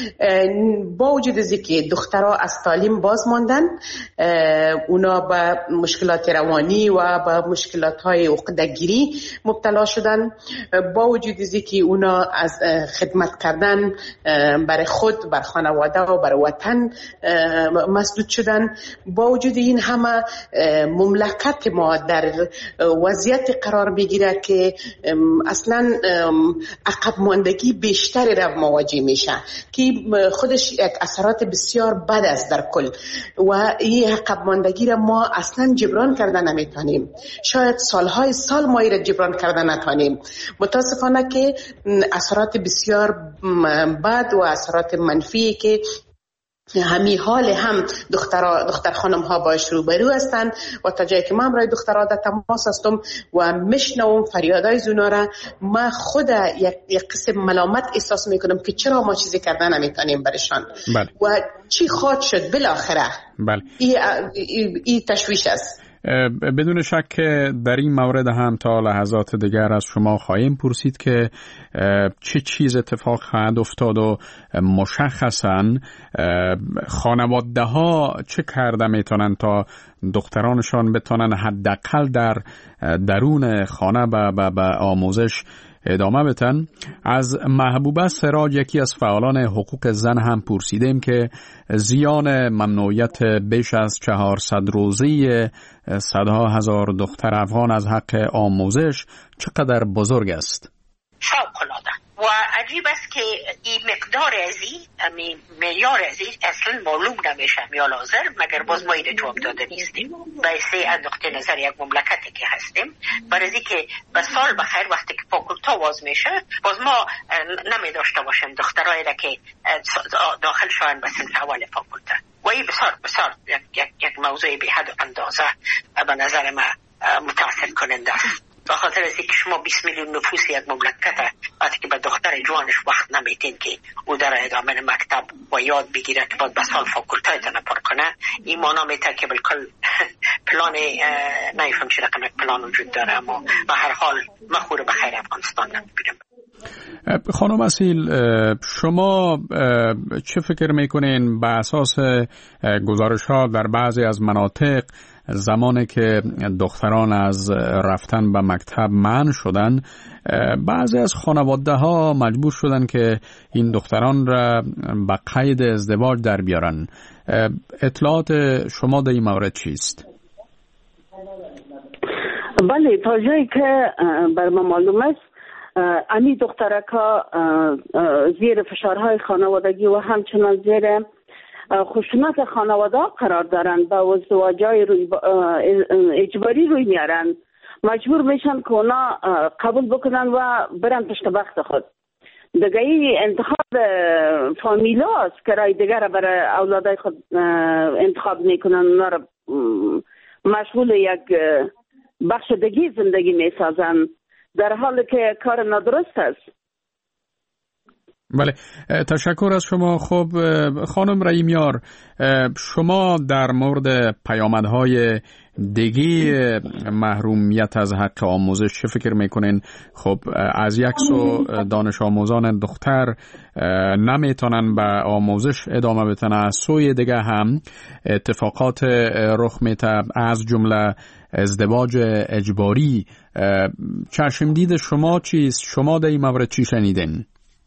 با وجود از اینکه دخترها از تعلیم باز ماندن، اونا به مشکلات روانی و به مشکلات های عقده‌گیری مبتلا شدن، با وجود از اینکه اونا از خدمت کردن برای خود، بر خانواده و بر وطن مسدود شدن، با وجود این همه مملکت ما در وضعیت قرار میگیره که اصلا عقب ماندگی بیشتری را مواجه میشه که خودش یک اثرات بسیار بد است در کل و این عقب ماندگی را ما اصلا جبران کردن نمیتونیم. شاید سالهای سال ما این را جبران کردن نتونیم. متاسفانه که اثرات بسیار بد و اثرات منفی که همین حال هم دختر خانم ها باش روبرو هستند و تا جایی که من برای دخترها در تماس هستم و میشنوم فریادای زونا را، من خود یک قسم ملامت احساس میکنم که چرا ما چیزی کردن نمیتونیم برشان. بله. و چی خواهد شد بالاخره. بله. این تشویش است. بدون شک که در این مورد هم تا لحظات دیگر از شما خواهیم پرسید که چه چیز اتفاق خواهد افتاد و مشخصاً خانواده ها چه کرده میتونن تا دخترانشان بتونن حداقل در درون خانه به آموزش ادامه بدن. از محبوبه سراج، یکی از فعالان حقوق زن، هم پرسیدیم که زیان ممنوعیت بیش از 400 روزی صدها هزار دختر افغان از حق آموزش چقدر بزرگ است. فوق‌العاده و عجیب است که این مقدار این معیار اصلا معلوم نمیشه میال حاضر، مگر باز ما اینو جواب داده نیستیم. بایسته از نقطه نظر یک مملکتی که هستیم، برای که به سال بخیر وقتی که فاکولتا باز میشه باز ما نمی داشته باشیم دخترایی را که داخل شوند به صنف اول فاکولتا و این بسیار یک موضوع به حد و اندازه به نظر ما متأثر کننده است. به خاطر از اینکه شما 20 میلیون نفوس یک مملکت وقتی که به دختر جوانش وقت نمیدین که او در ادامه مکتب و یاد بگیره که باید به سال فاکولتای تنپر کنه، این معنا میتونه که بالکل پلان نمیفهم چه رقم پلان وجود داره، اما به هر حال مخور به خیر افغانستان نمیبینم. خانم اصیل، شما چه فکر میکنین به اساس گزارش ها در بعضی از مناطق زمانی که دختران از رفتن به مکتب منع شدن، بعضی از خانواده ها مجبور شدن که این دختران را به قید ازدواج در بیارن. اطلاعات شما در این مورد چیست؟ بله، تا جایی که بر ما معلوم است امی دخترکا زیر فشارهای خانوادگی و همچنان زیر خشونت خانواده قرار دارند، با ازدواجای اجباری روی میارن، مجبور میشن که اونا قبول بکنن و برن پشت بخت خود. دیگه ای انتخاب فامیلا است که رای دیگر برای اولادای خود انتخاب میکنن، اونا را مشغول یک بخشدگی زندگی میسازن، در حالی که کار نادرست است. بله، تشکر از شما. خب خانم رحیمیار، شما در مورد پیامدهای دیگی محرومیت از حق آموزش چه فکر میکنین؟ خب از یک سو دانش آموزان دختر نمیتونن به آموزش ادامه بدن، از سوی دیگه هم اتفاقات رخ میده از جمله ازدواج اجباری. چشم دید شما چیست؟ شما در این مورد چی شنیدین؟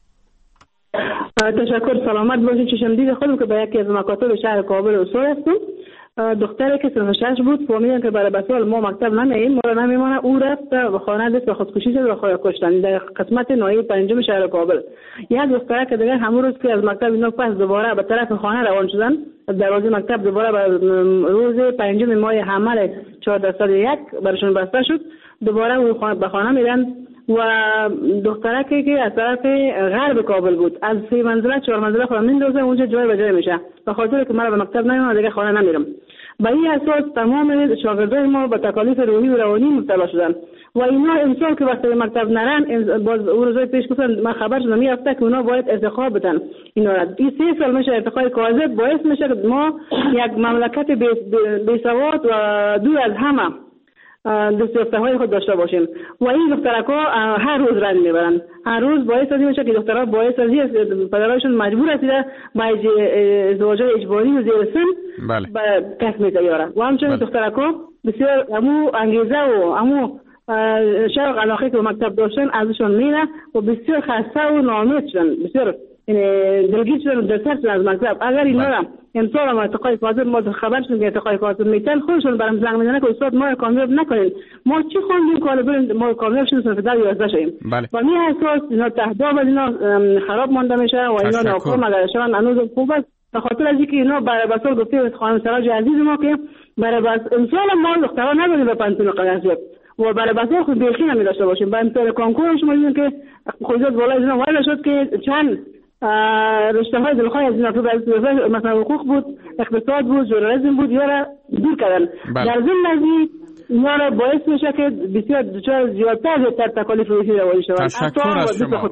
تشکر، سلامت باشید. چشم دید خودم که به یکی از مکاتب شهر کابل اصول هستم. دختری که صنف 6 بود فهمیدن که برای بسال ما مکتب نمیاییم، ما را نمیمانه، او رفت به خانه دست به خودکشی شد و خود کشتن در قسمت ناحیه 5 شهر کابل. یک دختر که دیگر همون روز که از مکتب اینا پس دوباره به طرف خانه روان شدن، دروازه مکتب دوباره به روز 5 ماه حمل 14 سال یک برشون بسته شد. دوباره او به خانه میرن و دخترکی که از طرف غرب کابل بود از 3 منزله 4 منزله خود میندازه اونجا جای به جای میشه، به خاطر که من به مکتب نمیام دیگه خانه نمیرم. به این اساس تمام شاگردای ما به تکالیف روحی و روانی مبتلا شدن و اینا امسال که وقتی مکتب نرن، باز اون روزای پیش گفتن من خبر شدم میافته که اونا باید ارتقا بدن. اینا این 3 سال میشه ارتقای کاذب باعث میشه که ما یک مملکت بی سواد و دور از همه دستیافته‌های خود داشته باشیم و این دخترکا هر روز رنج میبرن. هر روز باعث از این میشه که دخترها باعث از این پدرایشون مجبور هستند با ازدواج‌های اجباری و زیر سن به کسب تیاره و همچنین دخترکا بسیار همو انگیزه و همو شوق علاقه که مکتب داشتن ازشون میره و بسیار خسته و ناامید شدن، بسیار دلگیر شدن و دلسرد شدن از مکتب. اگر اینا را امسال هم ارتقای کاذب ما خبر شدن که ارتقای کاذب میتن، خودشون برام زنگ میزنن که استاد ما کامیاب نکنین، ما چی خوندیم که بریم ما کامیاب شدیم صرف 11 شدیم. و می اساس اینا تهداب از اینا خراب مانده میشه و اینا ناکام اگر شدن هنوز خوب است. به خاطر از اینکه اینا برای بسال گفته خانم سراج عزیز ما که برای بس امسال ما دخترها نداریم به پنتون قضیه و برای بسال خود بیخی نمی داشته باشیم. با امسال کنکور شما دیدین که خودت بالای اینا وارد شد که چند رشته‌های دلخواه از اینا تو مثلا حقوق بود، اقتصاد بود، ژورنالیسم بود، یا دور کردن. در ضمن از اینا را باعث میشه که بسیار دچار زیادتر تکالیف روحی روانی شوند. تشکر از شما.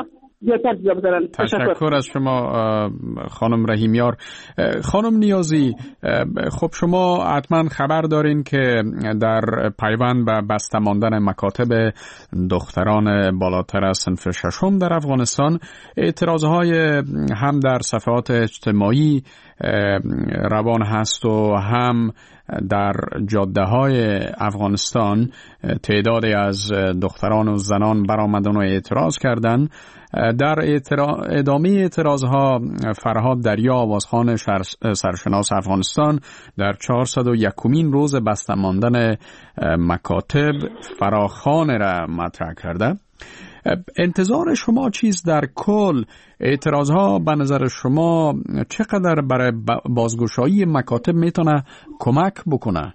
تشکر از شما خانم رحیمیار. خانم نیازی، خب شما حتما خبر دارین که در پیوند به بسته ماندن مکاتب دختران بالاتر از صنف ششم در افغانستان اعتراضهای هم در صفحات اجتماعی روان هست و هم در جاده های افغانستان تعدادی از دختران و زنان برآمدن و اعتراض کردند. در ادامه اعتراضها فرهاد دریا آوازخوان سرشناس افغانستان در 401مین روز بسته ماندن مکاتب فراخوان را مطرح کرده. انتظار شما چیز در کل اعتراضها به نظر شما چقدر برای بازگشایی مکاتب میتونه کمک بکنه؟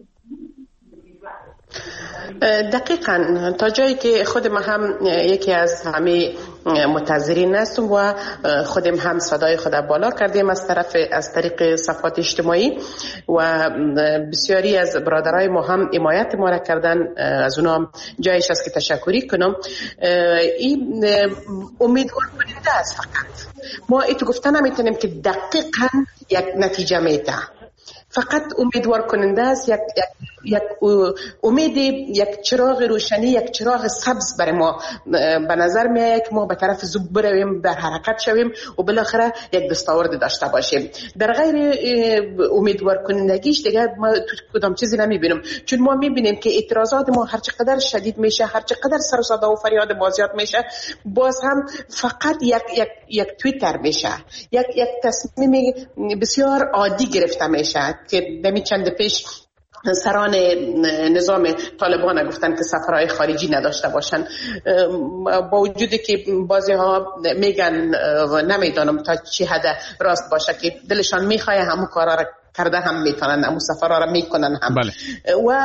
دقیقاً تا جایی که خودم هم یکی از همه منتظرین هستم و خودم هم صدای خود بالا کردیم از طریق صفحات اجتماعی و بسیاری از برادرای ما هم حمایت ما را کردن. از اونا هم جایش است که تشکری کنم. این امیدوار کننده است. فقط ما ایتو گفتن نمیتونیم که دقیقاً یک نتیجه میده، فقط امیدوار کننده است. یک امید، یک چراغ روشنی، یک چراغ سبز برای ما به نظر میاد که ما به طرف زوب برویم، در حرکت شویم و بالاخره یک دستاورد داشته باشیم. در غیر امیدوار کنندگیش دیگه ما کدام چیزی نمیبینیم، چون ما میبینیم که اعتراضات ما هر چقدر شدید میشه، هر چقدر سر و صدا و فریاد ما زیاد میشه، باز هم فقط یک توییتر میشه، یک تصمیم بسیار عادی گرفته میشه که دمی چند پیش سران نظام طالبان گفتن که سفرهای خارجی نداشته باشن، با وجودی که بعضی ها میگن و نمیدانم تا چی حد راست باشه که دلشان میخواه همون کارا را کرده هم میتونن، همون سفرها را میکنن هم. بله. و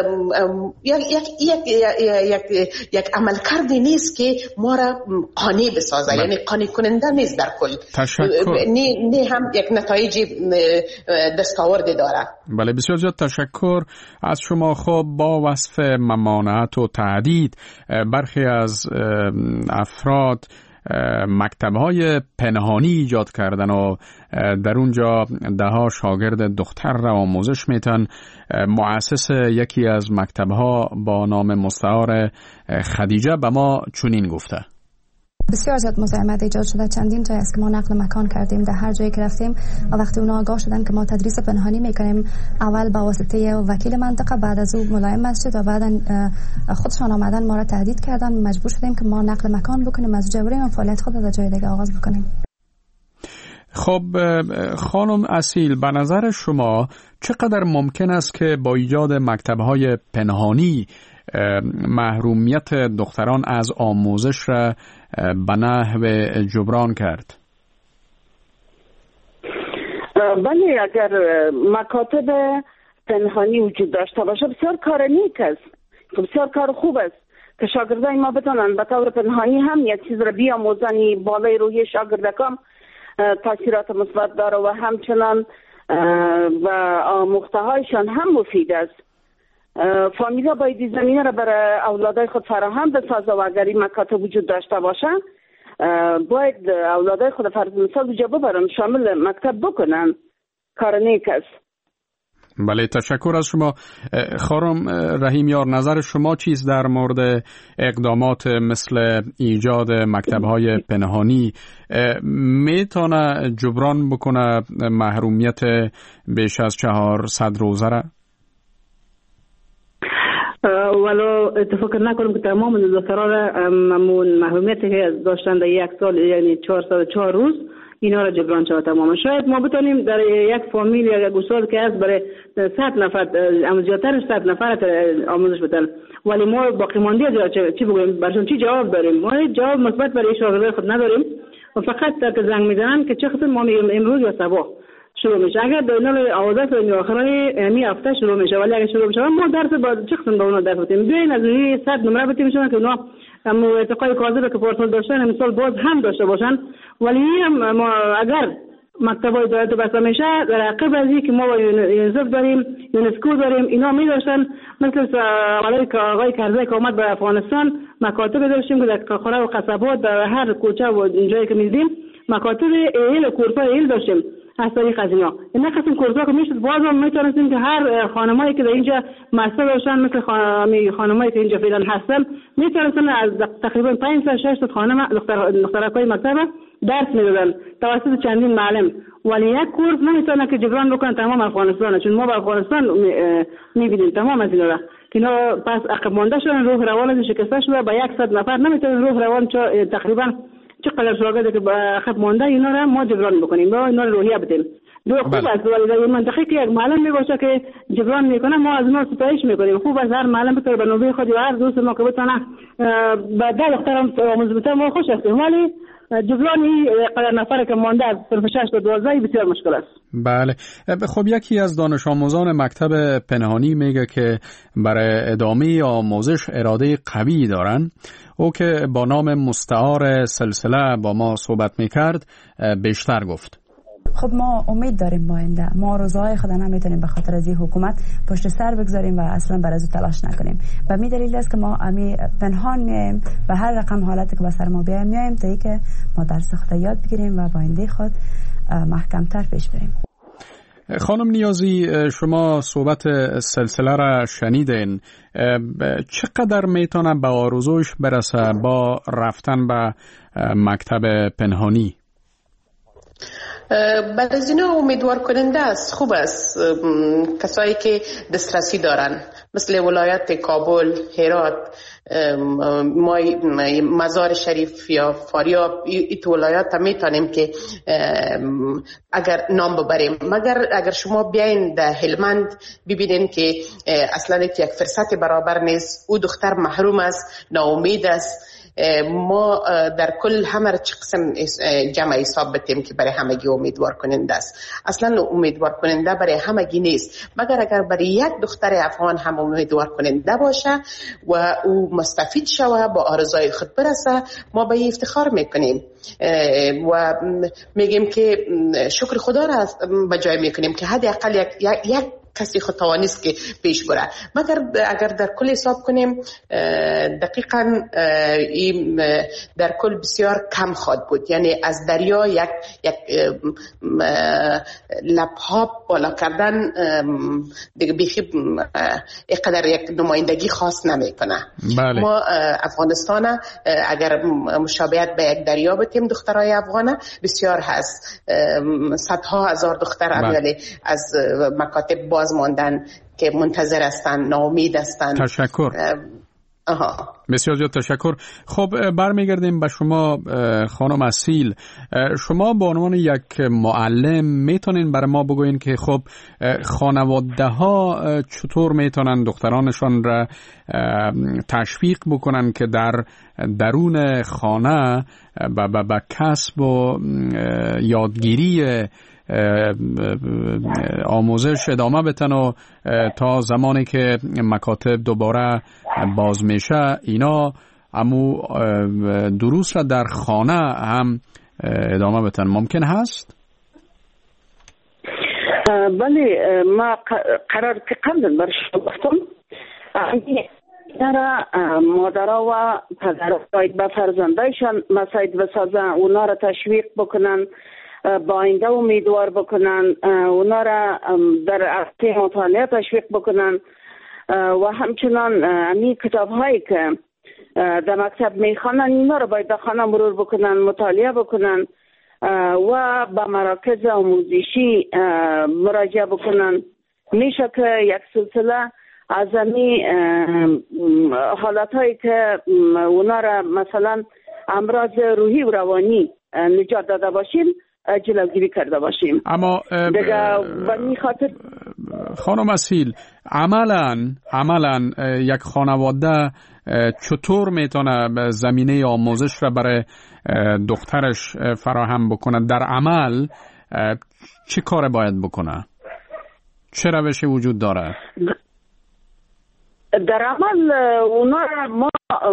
یک عمل کردی نیست که ما را قانع بسازه. بله. یعنی قانع کننده نیست در کل. تشکر. نه هم یک نتایج دستاوردی داره. بله، بسیار زیاد تشکر از شما. خب با وصف ممانعت و تهدید برخی از افراد مکتب‌های پنهانی ایجاد کردن و در اونجا ده‌ها شاگرد دختر را آموزش میتن. مؤسس یکی از مکتب‌ها با نام مستعار خدیجه به ما چنین گفته: بسیار زیاد مزاحمت ایجاد شده. چندین جای است که ما نقل مکان کردیم، در هر جایی که رفتیم و وقتی اونا آگاه شدن که ما تدریس پنهانی میکنیم، اول با واسطه وکیل منطقه، بعد از او ملایم مسجد و بعدا خودشان آمدن ما را تهدید کردن، مجبور شدیم که ما نقل مکان بکنیم از جبریم و فعالیت خود از جای دیگه آغاز بکنیم. خب خانم اصیل، به نظر شما چقدر ممکن است که با ایجاد مکتب‌های پنهانی محرومیت دختران از آموزش را به نحو جبران کرد؟ بله، اگر مکاتب پنهانی وجود داشته باشه بسیار کار نیک است، بسیار کار خوب است که شاگردای ما بتونن به طور پنهانی هم یک چیز را بیاموزن. بالای روحی شاگردکان تاثیرات مثبت داره و همچنان و آموخته هایشان هم مفید است. فامیلا باید زمینه را برای اولادای خود فراهم بسازه و اگر این مکاتب وجود داشته باشه باید اولادای خود فرض مثال وجا ببرن شامل مکتب بکنن. کار نیک است. بله، تشکر از شما. خانم رحیم یار، نظر شما چیست در مورد اقدامات مثل ایجاد مکتب‌های پنهانی؟ میتونه جبران بکنه محرومیت بیش از 400 روزه را؟ ولو اتفاق نکنم که تمام دختران محرومیتی که داشتن در یک سال یعنی 404 روز اینا را جبران شود تمام. شاید ما بتونیم در یک فامیل یا یک اسره که هست برای 100 نفر زیادتر 100 نفر آموزش بدن، ولی ما باقی مانده چی بگویم برشون چی جواب داریم؟ ما جواب مثبت برای شاگردای خود نداریم و فقط که زنگ میزنن که چه خصوص ما میگیم امروز یا صبح شروع میشه. اگر دوران آوازه تا آخرای یعنی هفته شروع میشه، ولی اگر شروع بشه ما درس با چه خصوص با اونها درس بدیم. بیاین از روی 100 نمره بدیم شون که اونا ارتقای کاذب که پارسال داشتن مثال باز هم داشته باشن، ولی ما اگر مکتبای دولت بسته میشه در عقب از اینکه ما یونیسف داریم، یونسکو داریم، اینا می داشتن مثل آقای کرزی که اومد به افغانستان مکاتب داشتیم که در قرى و قصبات در هر کوچه و جایی که میدیم مکاتب ایل و کورسا ایل داشتیم. از طریق از اینا قسم کورسا که میشد باز هم میتونستیم که هر خانمایی که در اینجا مستر داشتن مثل خانمایی که اینجا فعلا هستن میتونستن از تقریبا 5 تا 6 تا خانم دخترکای مکتب درس میدادن توسط چندین معلم، ولی یک کورس نمیتونه که جبران بکنن تمام افغانستان، چون ما به افغانستان میبینیم تمام از اینا را که اینا پس عقب مانده شدن، روح روان شکسته شده. با 100 نفر نمیتونه روح روان تقریبا چقدر شاگرده که عقب مانده اینا را ما جبران بکنیم و اینا رو روحیه بدیم. دو خوب است، ولی در منطقه که یک معلم میباشه که جبران میکنه ما از ما ستایش میکنیم. خوب است هر معلم بتونه به نوبه خودی و هر دوست ما که بتونه به ده دخترم آموزش بده ما خوش هستیم، ولی جبران این قدر نفر که مانده از صرف 6 تا 12 بسیار مشکل است. بله، خب یکی از دانش آموزان مکتب پنهانی میگه که برای ادامه آموزش اراده قوی دارن. او که با نام مستعار سلسله با ما صحبت میکرد بیشتر گفت. خب ما امید داریم آینده، ما روزهای خود نمیتونیم به خاطر از این حکومت پشت سر بگذاریم و اصلا برای از تلاش نکنیم. و می دلیل است که ما پنهان میایم به هر رقم حالتی که به سر ما بیایم میایم تا اینکه ما درس خود یاد بگیریم و با آینده خود محکمتر پیش بریم. خانم نیازی، شما صحبت سلسله را شنیدین. چقدر میتونه به آرزوش برسه با رفتن به مکتب پنهانی؟ بعد از اینا امیدوار کننده است. خوب است کسایی که دسترسی دارن مثل ولایت کابل، هرات، مزار شریف یا فاریاب، ایت ولایات هم میتونیم که اگر نام ببریم. مگر اگر شما بیاین در هلمند ببینین که اصلا یک فرصت برابر نیست، او دختر محروم است، ناامید است. ما در کل همه را چه قسم جمع حساب بتیم که برای همگی امیدوار کننده است. اصلا امیدوار کننده برای همگی نیست، مگر اگر برای یک دختر افغان هم امیدوار کننده باشه و او مستفید شوه، با آرزوی خود برسه، ما به افتخار میکنیم و میگیم که شکر خدا را به جای میکنیم که حداقل یک کسی خود توانست که پیش بره. مگر اگر در کل حساب کنیم دقیقاً این در کل بسیار کم خواهد بود. یعنی از دریا یک لبها بالا کردن دیگه بیخی اینقدر یک نمایندگی خاص نمیکنه. بله. ما افغانستان اگر مشابهت به یک دریا بتیم دخترای افغان بسیار هست، صدها هزار دختر امیالی از مکاتب باز ماندن که منتظر هستن، ناامید هستن. تشکر. بسیار زیاد تشکر. خب برمیگردیم به شما خانم اصیل. شما به عنوان یک معلم میتونین برای ما بگوین که خب خانواده ها چطور میتونن دخترانشان را تشویق بکنن که در درون خانه به کسب و یادگیری آموزش ادامه بدن و تا زمانی که مکاتب دوباره باز میشه اینا امو دروس را در خانه هم ادامه بدن. ممکن هست؟ بله، ما قرار که قبل بر شما گفتم مادرها و پدرها باید به فرزندایشان مساعد بسازن، اونا را تشویق بکنن، با آینده امیدوار بکنن، اونا را در عرصه مطالعه تشویق بکنن و همچنان امی کتاب هایی که در مکتب میخوانن اینا را باید در خانه مرور بکنن، مطالعه بکنن و به مراکز آموزشی مراجعه بکنن. میشه که یک سلسله از امی حالت هایی که اونا را مثلا امراض روحی و روانی نجات داده باشیم جلوگیری کرده باشیم. اما دیگه به این خاطر خانم اصیل، عملا یک خانواده چطور میتونه زمینه آموزش را برای دخترش فراهم بکنه؟ در عمل چه کار باید بکنه؟ چه روشی وجود داره؟ در عمل اونا ما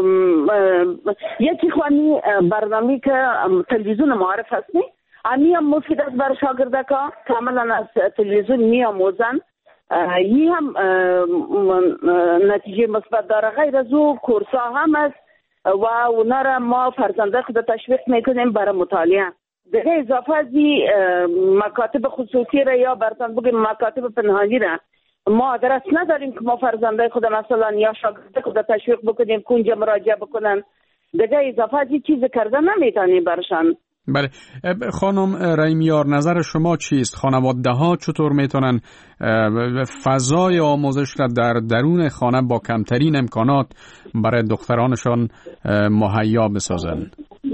یکی خوانی برنامه که تلویزیون معارف هستی امی هم مفید است برای شاگردکا، کاملا از تلویزیون می آموزن، یی هم نتیجه مثبت داره. غیر از او کورس ها هم است و اونا را ما فرزنده خود تشویق میکنیم برای مطالعه. دیگه اضافه از مکاتب خصوصی را یا برتن بگیم مکاتب پنهانی را ما درست نداریم که ما فرزنده خود مثلا یا شاگرده خود تشویق بکنیم که اونجا مراجعه بکنن. دیگه اضافه از چیز کرده نمیتونیم برشان. بله خانم رحیمیار، نظر شما چیست؟ خانواده ها چطور میتونن فضای آموزش را در درون خانه با کمترین امکانات برای دخترانشان مهیا بسازن؟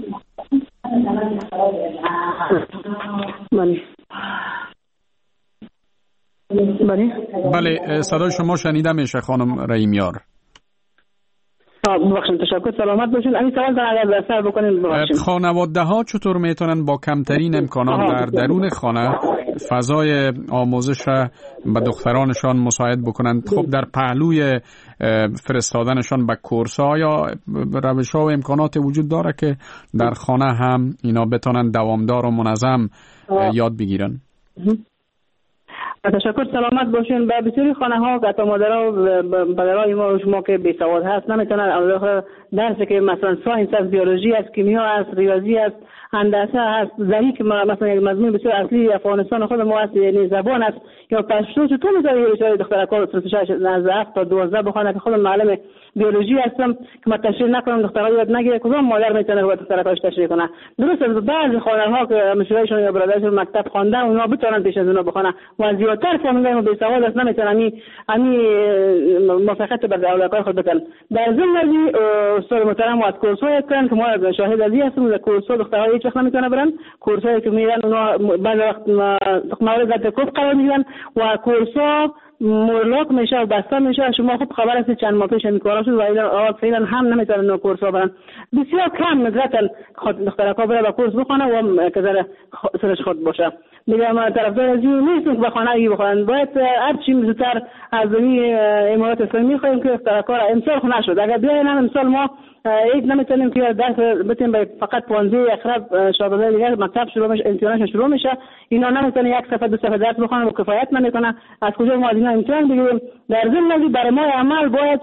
بله صدای شما شنیده میشه خانم رحیمیار. ببخشید، تشکر، سلامت باشید. این سوال در اگر بسر بکنید. خانواده ها چطور میتونن با کمترین امکانات در درون خانه فضای آموزش را به دخترانشان مساعد بکنند؟ خب در پهلوی فرستادنشان به کورس ها یا روش ها و امکانات وجود داره که در خانه هم اینا بتونن دوامدار و منظم یاد بگیرن. تشکر، سلامت باشین. به بسیاری خانه ها که مادرها و پدرای ما و شما که بی سواد هست نمیتونن درسی که مثلا ساینس است، بیولوژی است، کیمیا است، ریاضی است، هندسه است، زنی که مثلا یک مضمون بسیار اصلی افغانستان خود ما است، یعنی زبان است یا پشتو، چطور میذاری دخترکا صرف از 7 تا 12 بخونه که خود معلم بیولوژی هستم که ما تشریح نکنم دخترها یاد نگیره، کدام مادر میتونه با دخترکاش تشریح کنه؟ درست است بعضی خانه ها که مشورهشون یا برادرشون مکتب خوانده اونا بتونن پیش از اونا بخونه و زیادتر فامیلای ما بی سواد است نمیتونن امی موافقت بر اولادای خود بکنن. در ضمن از استاد محترم از کورس‌های کردن که ما شاهد ازی هستیم، در کورس‌ها دخترها هیچ وقت نمیتونه برن، کورس‌هایی که میرن اونا بعضی وقت مورد توقف قرار میگیرن و کورس‌ها مورلاک میشه و بسته میشه. شما خب خبر هستید چند ماه پیش این کارا شد و فعلا هم نمیتونن کورس ها برن. بسیار کم نگرتن خود دخترکا بره با کورس بخونه و که ذره سرش خود باشه. میگم طرفدار از این نیستیم که بخونه ای بخونن، باید هر چی زودتر از این امارات اسلامی میخوایم که دخترکا را امسال خونه شد. اگر بیاین امسال ما عید نمیتونیم که درس بتیم فقط 15 اقرب شاگردای دیگه مکتب شروع میشه، امتحانش شروع میشه، اینا نمیتونه یک صفحه دو صفحه درس بخونن و کفایت نمیکنه. از کجا ما اینا امتحان بگیریم؟ در ضمن برای ما عمل باید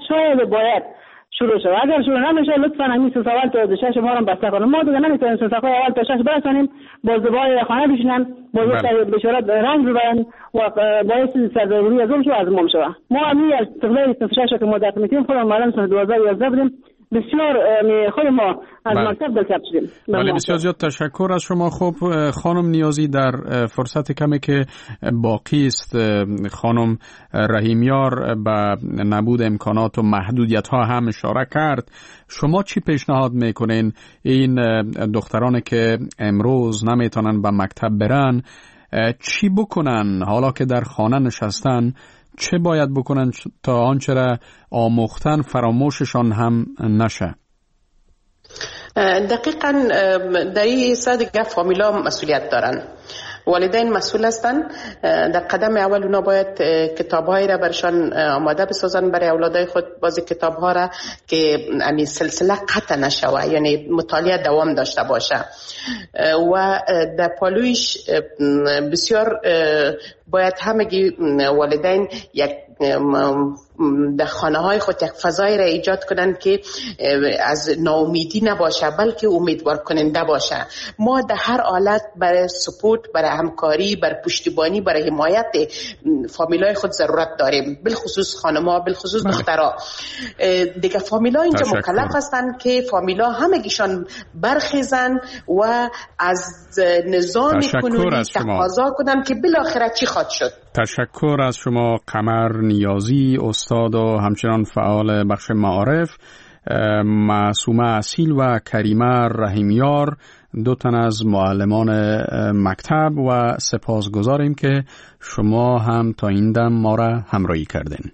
شروع شد. اگر شروع نمیشه لطفا همین سوال تا 6 ما رو بسته کنیم. ما دیگه نمیتونیم صفحه اول تا 6 برسونیم، با زبای خانه بشینن، با بشارت رنگ ببرن و باعث سرزوری از اون شو از ما میشه. ما همین از صفحه 6 که ما درس میتیم خودمون معلم سال 2011 بودیم، بسیار خود ما از مکتب دلچسب شدیم. بله بسیار زیاد تشکر از شما. خب خانم نیازی، در فرصت کمی که باقی است خانم رحیمیار به نبود امکانات و محدودیت ها هم اشاره کرد. شما چی پیشنهاد میکنین این دخترانی که امروز نمیتونن به مکتب برن چی بکنن حالا که در خانه نشستن؟ چه باید بکنن تا آنچه را آموختن فراموششان هم نشه؟ دقیقاً در این صد دیگه فامیلا مسئولیت دارن. والدین مسئول هستند. در قدم اول اونا باید کتاب‌هایی را برشان آماده بسازن برای اولادای خود، بعضی کتاب‌ها را که امی سلسله قطع نشوه، یعنی مطالعه دوام داشته باشه. و در پالویش بسیار باید همگی والدین یک در خانه های خود یک فضایی را ایجاد کنند که از ناامیدی نباشه بلکه امیدوار کننده باشه. ما در هر حالت برای سپورت، برای همکاری، برای پشتیبانی، برای حمایت فامیلای خود ضرورت داریم، بالخصوص خانم‌ها، بالخصوص دخترها. دیگه فامیلا اینجا مکلف هستند که فامیلا همگیشان برخیزن و از نظام کنونی تقاضا کنند که بالاخره چی خواهد شد. تشکر از شما قمر نیازی، استاد و همچنان فعال بخش معارف، معصومه اصیل و کریمه رحیمیار، دو تن از معلمان مکتب، و سپاسگزاریم که شما هم تا این دم ما را همراهی کردین.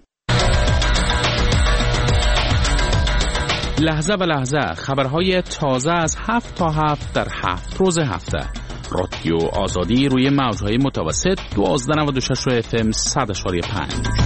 لحظه به لحظه خبرهای تازه از 7 تا 7 در 7 روز هفته. رادیو آزادی روی موجهای متوسط 1296 FM 100.5.